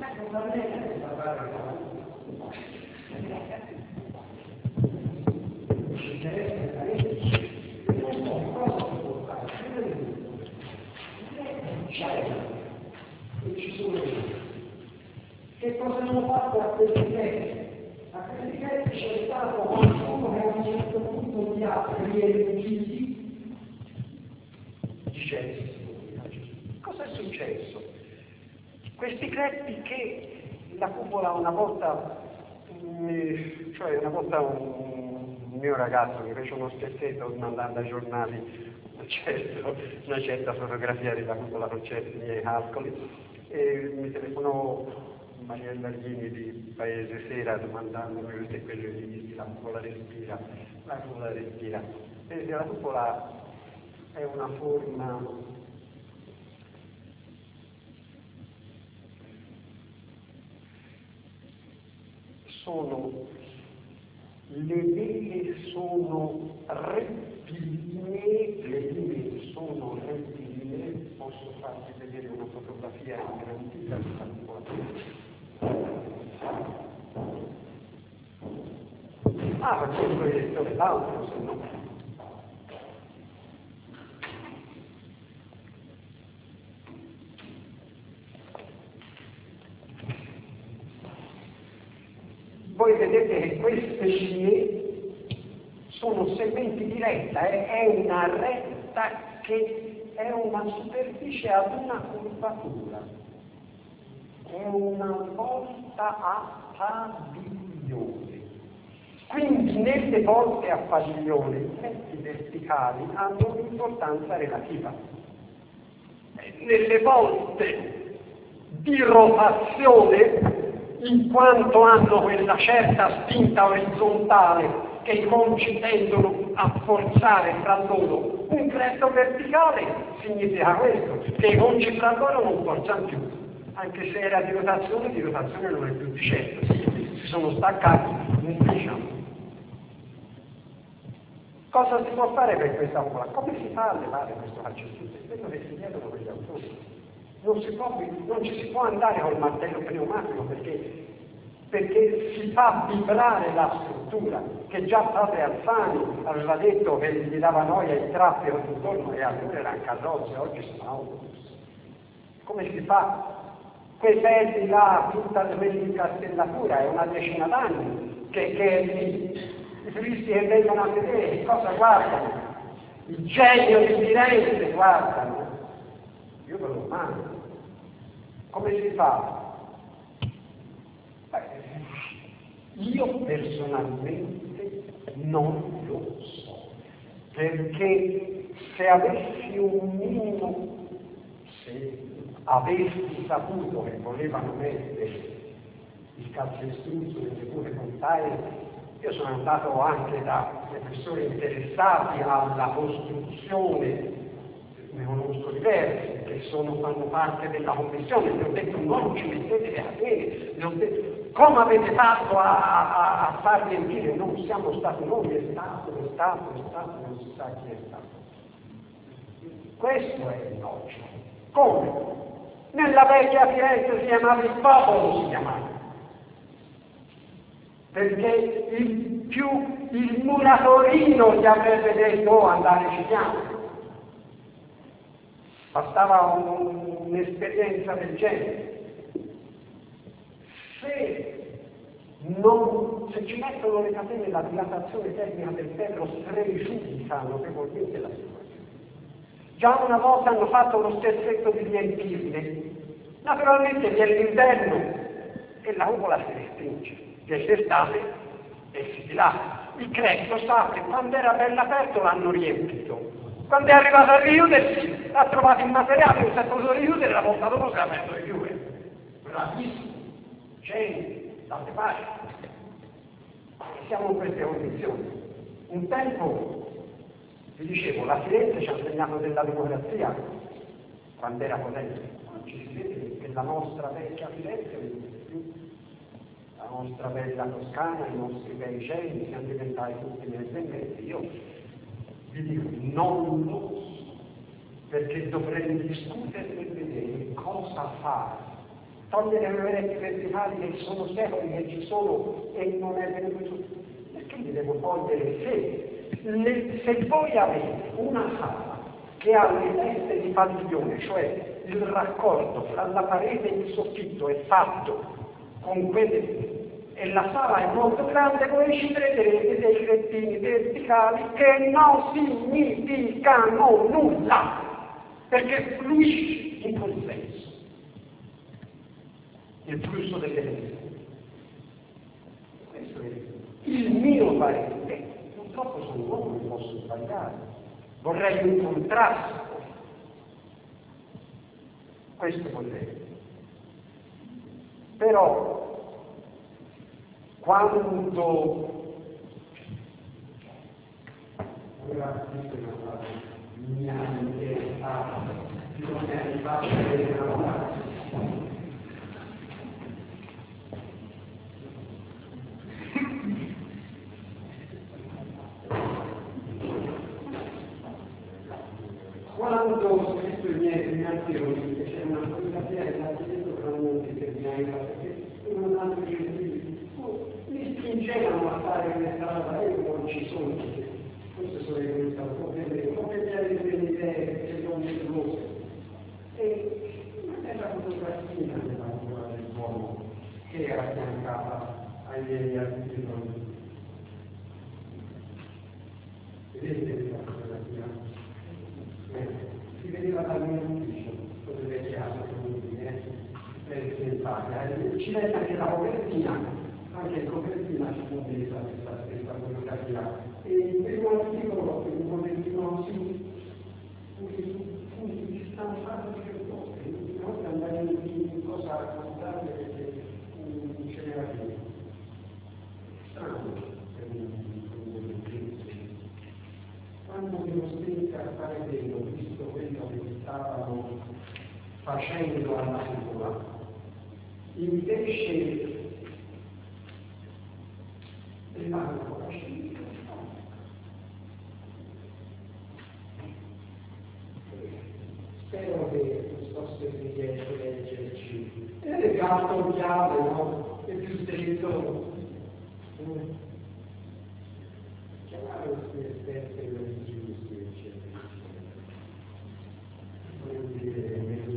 Che cosa hanno fatto a questi testi? A questi testi c'è stato qualcuno che a un certo punto di aprire gli dicesse cosa è successo? Questi crepi che la cupola una volta un mio ragazzo mi fece uno scherzetto mandando ai giornali una certa fotografia della cupola con certi miei calcoli e mi telefonò Mariella Ghini di Paese Sera domandandomi se quello gli dissi la cupola respira. E la cupola è una forma le vele sono rettilinee, posso farvi vedere una fotografia ingrandita della cupola. perché il proiettore è l'altro, se no. Voi vedete che queste scie sono segmenti di retta, è una retta che è una superficie ad una curvatura, è una volta a padiglione. Quindi nelle volte a padiglione i tratti verticali hanno un'importanza relativa. Nelle volte di rotazione, in quanto hanno quella certa spinta orizzontale che i conci tendono a forzare fra loro, un tretto verticale significa questo, che i conci fra loro non forzano più, anche se era di rotazione non è più di certo, si sono staccati, non diciamo. Cosa si può fare per questa cupola? Come si fa a levare questo calcestruzzo? È quello che si chiedono quegli autori. Non ci si può andare col martello pneumatico perché si fa vibrare la struttura, che già padre Alfani aveva detto che gli dava noia il traffico intorno e allora erano carrozze, oggi sono autobus. Come si fa? Quei pezzi là, tutta l'incastellatura, è una decina d'anni che i turisti che vengono a vedere che cosa guardano? Il genio di Firenze guardano. Io ve lo mando. Come si fa? Io personalmente non lo so, perché se avessi saputo che volevano mettere il calcestruzzo nelle cure containe, io sono andato anche da professori interessati alla costruzione, ne conosco diversi che fanno parte della commissione, gli ho detto non ci mettete le catene, come avete fatto a far riempire? Non siamo stati noi, è stato, non si sa chi è stato. Questo è il logico. Come? Nella vecchia Firenze si chiamava il popolo, perché il muratorino gli avrebbe detto andateci piano. Bastava un'esperienza del genere. Se ci mettono le catene, la dilatazione termica del ferro pregiudica notevolmente la situazione. Già una volta hanno fatto lo scherzetto di riempirle. Naturalmente viene l'inverno e la cupola si restringe, viene l'estate e si dilata. Il credito sa che quando era bello aperto l'hanno riempito. Quando è arrivato a richiudersi, ha trovato il materiale, non si è potuto richiudere, la volta dopo si è aperto di più. Bravissimo, gente, tante pace. Siamo in queste condizioni. Un tempo, vi dicevo, la Firenze ci ha insegnato della democrazia quando era potente. Oggi si vede che la nostra vecchia Firenze non esiste più. La nostra bella Toscana, i nostri bei cieli, siamo diventati tutti mezzi. Io vi dico, non lo so, perché dovremmo discutere per vedere cosa fare. Togliere le reti verticali che sono secoli che ci sono e non è venuto su. Perché li devo togliere se voi avete una sala che ha le teste di padiglione, cioè il raccordo fra la parete e il soffitto è fatto con quelle e la sala è molto grande, voi ci vedrete dei rettini verticali che non significano nulla, perché fluisce in quel senso il flusso delle energie. Questo è il mio parere. Purtroppo sono uomo, non posso sbagliare. Vorrei un contrasto. Questo vorrei. Però quando ora mi ha interessato non è arrivato a vedere la morale. Quando ho scritto i miei articoli, che c'è una fotografia che ha detto che non determinata, perché non hanno mi spiego ingenuano a fare questa strada e non ci sono. Questo sarebbe stato copiare delle idee che sono nervose. E non è la fotografia della figura dell'uomo che era affiancata ai miei altri giorni. Vedete la fotografia? Si vedeva dal mio ufficio, dove le chiasse per pensare. Ci mette anche la copertina, anche in copertina ci può vedere questa fotografia. E il primo articolo, il copertino si stanno facendo delle cose, non andare in cosa raccontare perché non ce n'era più. Strano per un quando mi costringe a fare quello, visto quello che stavano facendo alla figura, invece dell'altro fascino. Spero che non so se mi riesce a leggerci. È legato al chiave, no? È più stretto. Chiamare questi esperti religiosi, eccetera. Voglio dire,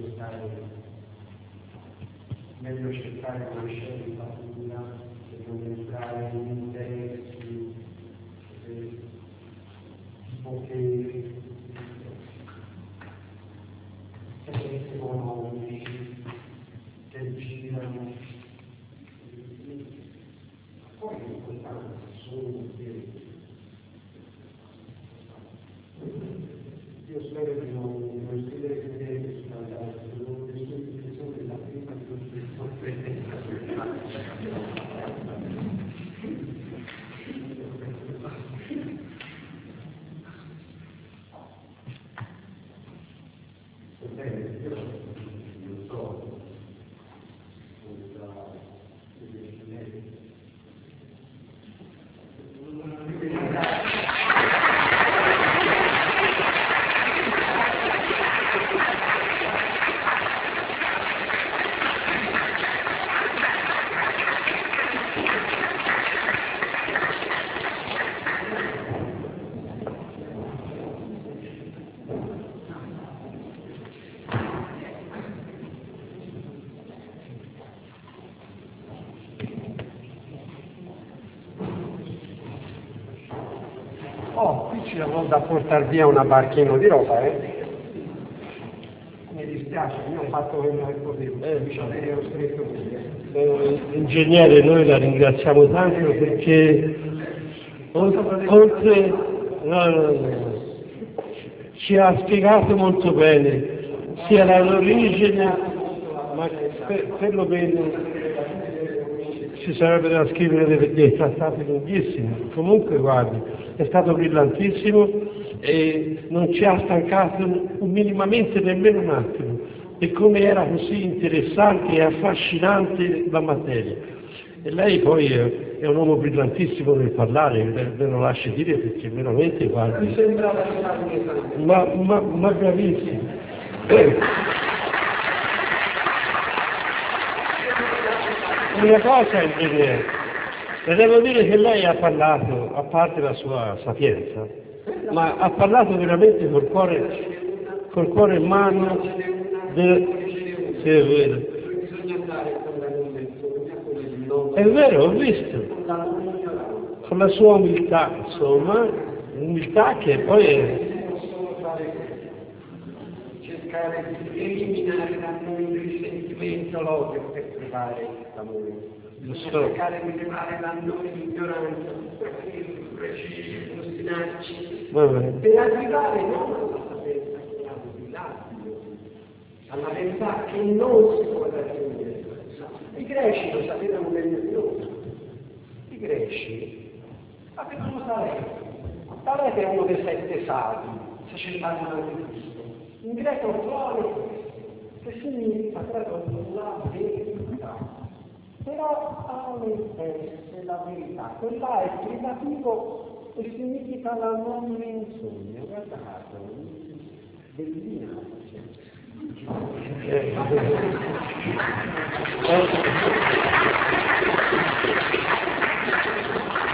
meglio cercare una scelta pura e non entrare in interessi, poteri, economici, che girano. Poi l'importante sono i diritti. Io spero di non scrivere credere sulla giustificazione della prima ci avevo da portare via una barchino di roba, Mi dispiace, io ho fatto quello che potevo, ero stretto qui. Ingegnere, noi la ringraziamo tanto perché oltre ci ha spiegato molto bene sia l'origine, ma perlomeno ci sarebbe da scrivere dei trattati lunghissimi. Comunque guardi, è stato brillantissimo e non ci ha stancato minimamente nemmeno un attimo, e come era così interessante e affascinante la materia. E lei poi è un uomo brillantissimo nel parlare, ve lo lascio dire, perché veramente guardi, Mi sembrava ma bravissimo. Una cosa, ingegnere, le devo dire che lei ha parlato, a parte la sua sapienza, ma ha parlato veramente col cuore in mano. Sì, è vero. È vero, ho visto. Con la sua umiltà, insomma, umiltà che poi è... cercare di eliminare da noi il risentimento, l'odio per trovare l'amore. Cercare di levare da noi l'ignoranza, per ostinarci, per arrivare non alla sapienza che è al di là di noi, alla verità che non si può raggiungere. I greci lo sapevano meglio di noi. I greci avevano Talete. Talete è uno dei 7 savi, sacerdoti anticristo. In greco cloro, che significa tradotto la verità. Però all'interno la verità, quella è privativo e significa la non menzogna. Guardate, bellina.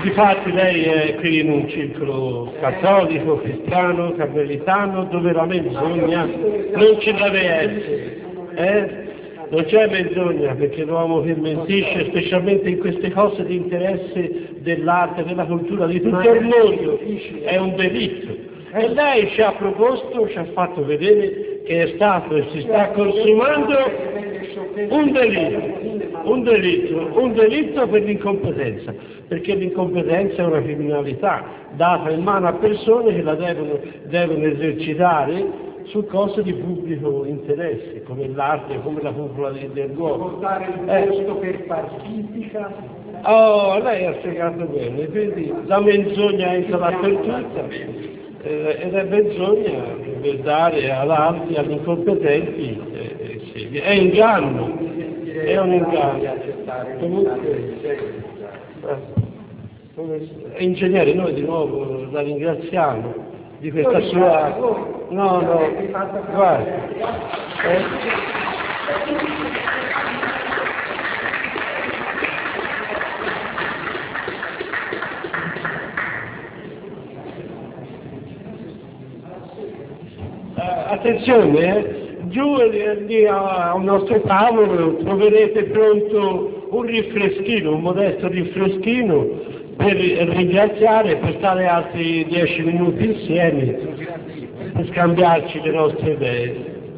Difatti lei è qui in un circolo cattolico, cristiano, carmelitano, dove la menzogna non ci deve essere, Non c'è menzogna, perché l'uomo che mentisce, specialmente in queste cose di interesse dell'arte, della cultura, di tutto il mondo, è un delitto. E lei ci ha proposto, ci ha fatto vedere che è stato e si sta consumando un delitto per l'incompetenza, perché l'incompetenza è una criminalità data in mano a persone che la devono esercitare su cose di pubblico interesse, come l'arte, come la cupola dell'uomo. Portare il posto per partitica. Oh, lei ha spiegato bene, quindi la menzogna entra dappertutto, ed è menzogna per dare all'arte, agli incompetenti, è inganno, è un inganno. Comunque, ingegnere, noi di nuovo la ringraziamo di questa sua... No, guarda. Attenzione, giù lì a un nostro tavolo troverete pronto un rinfreschino, un modesto rinfreschino per ringraziare, per stare altri 10 minuti insieme, per scambiarci le nostre idee.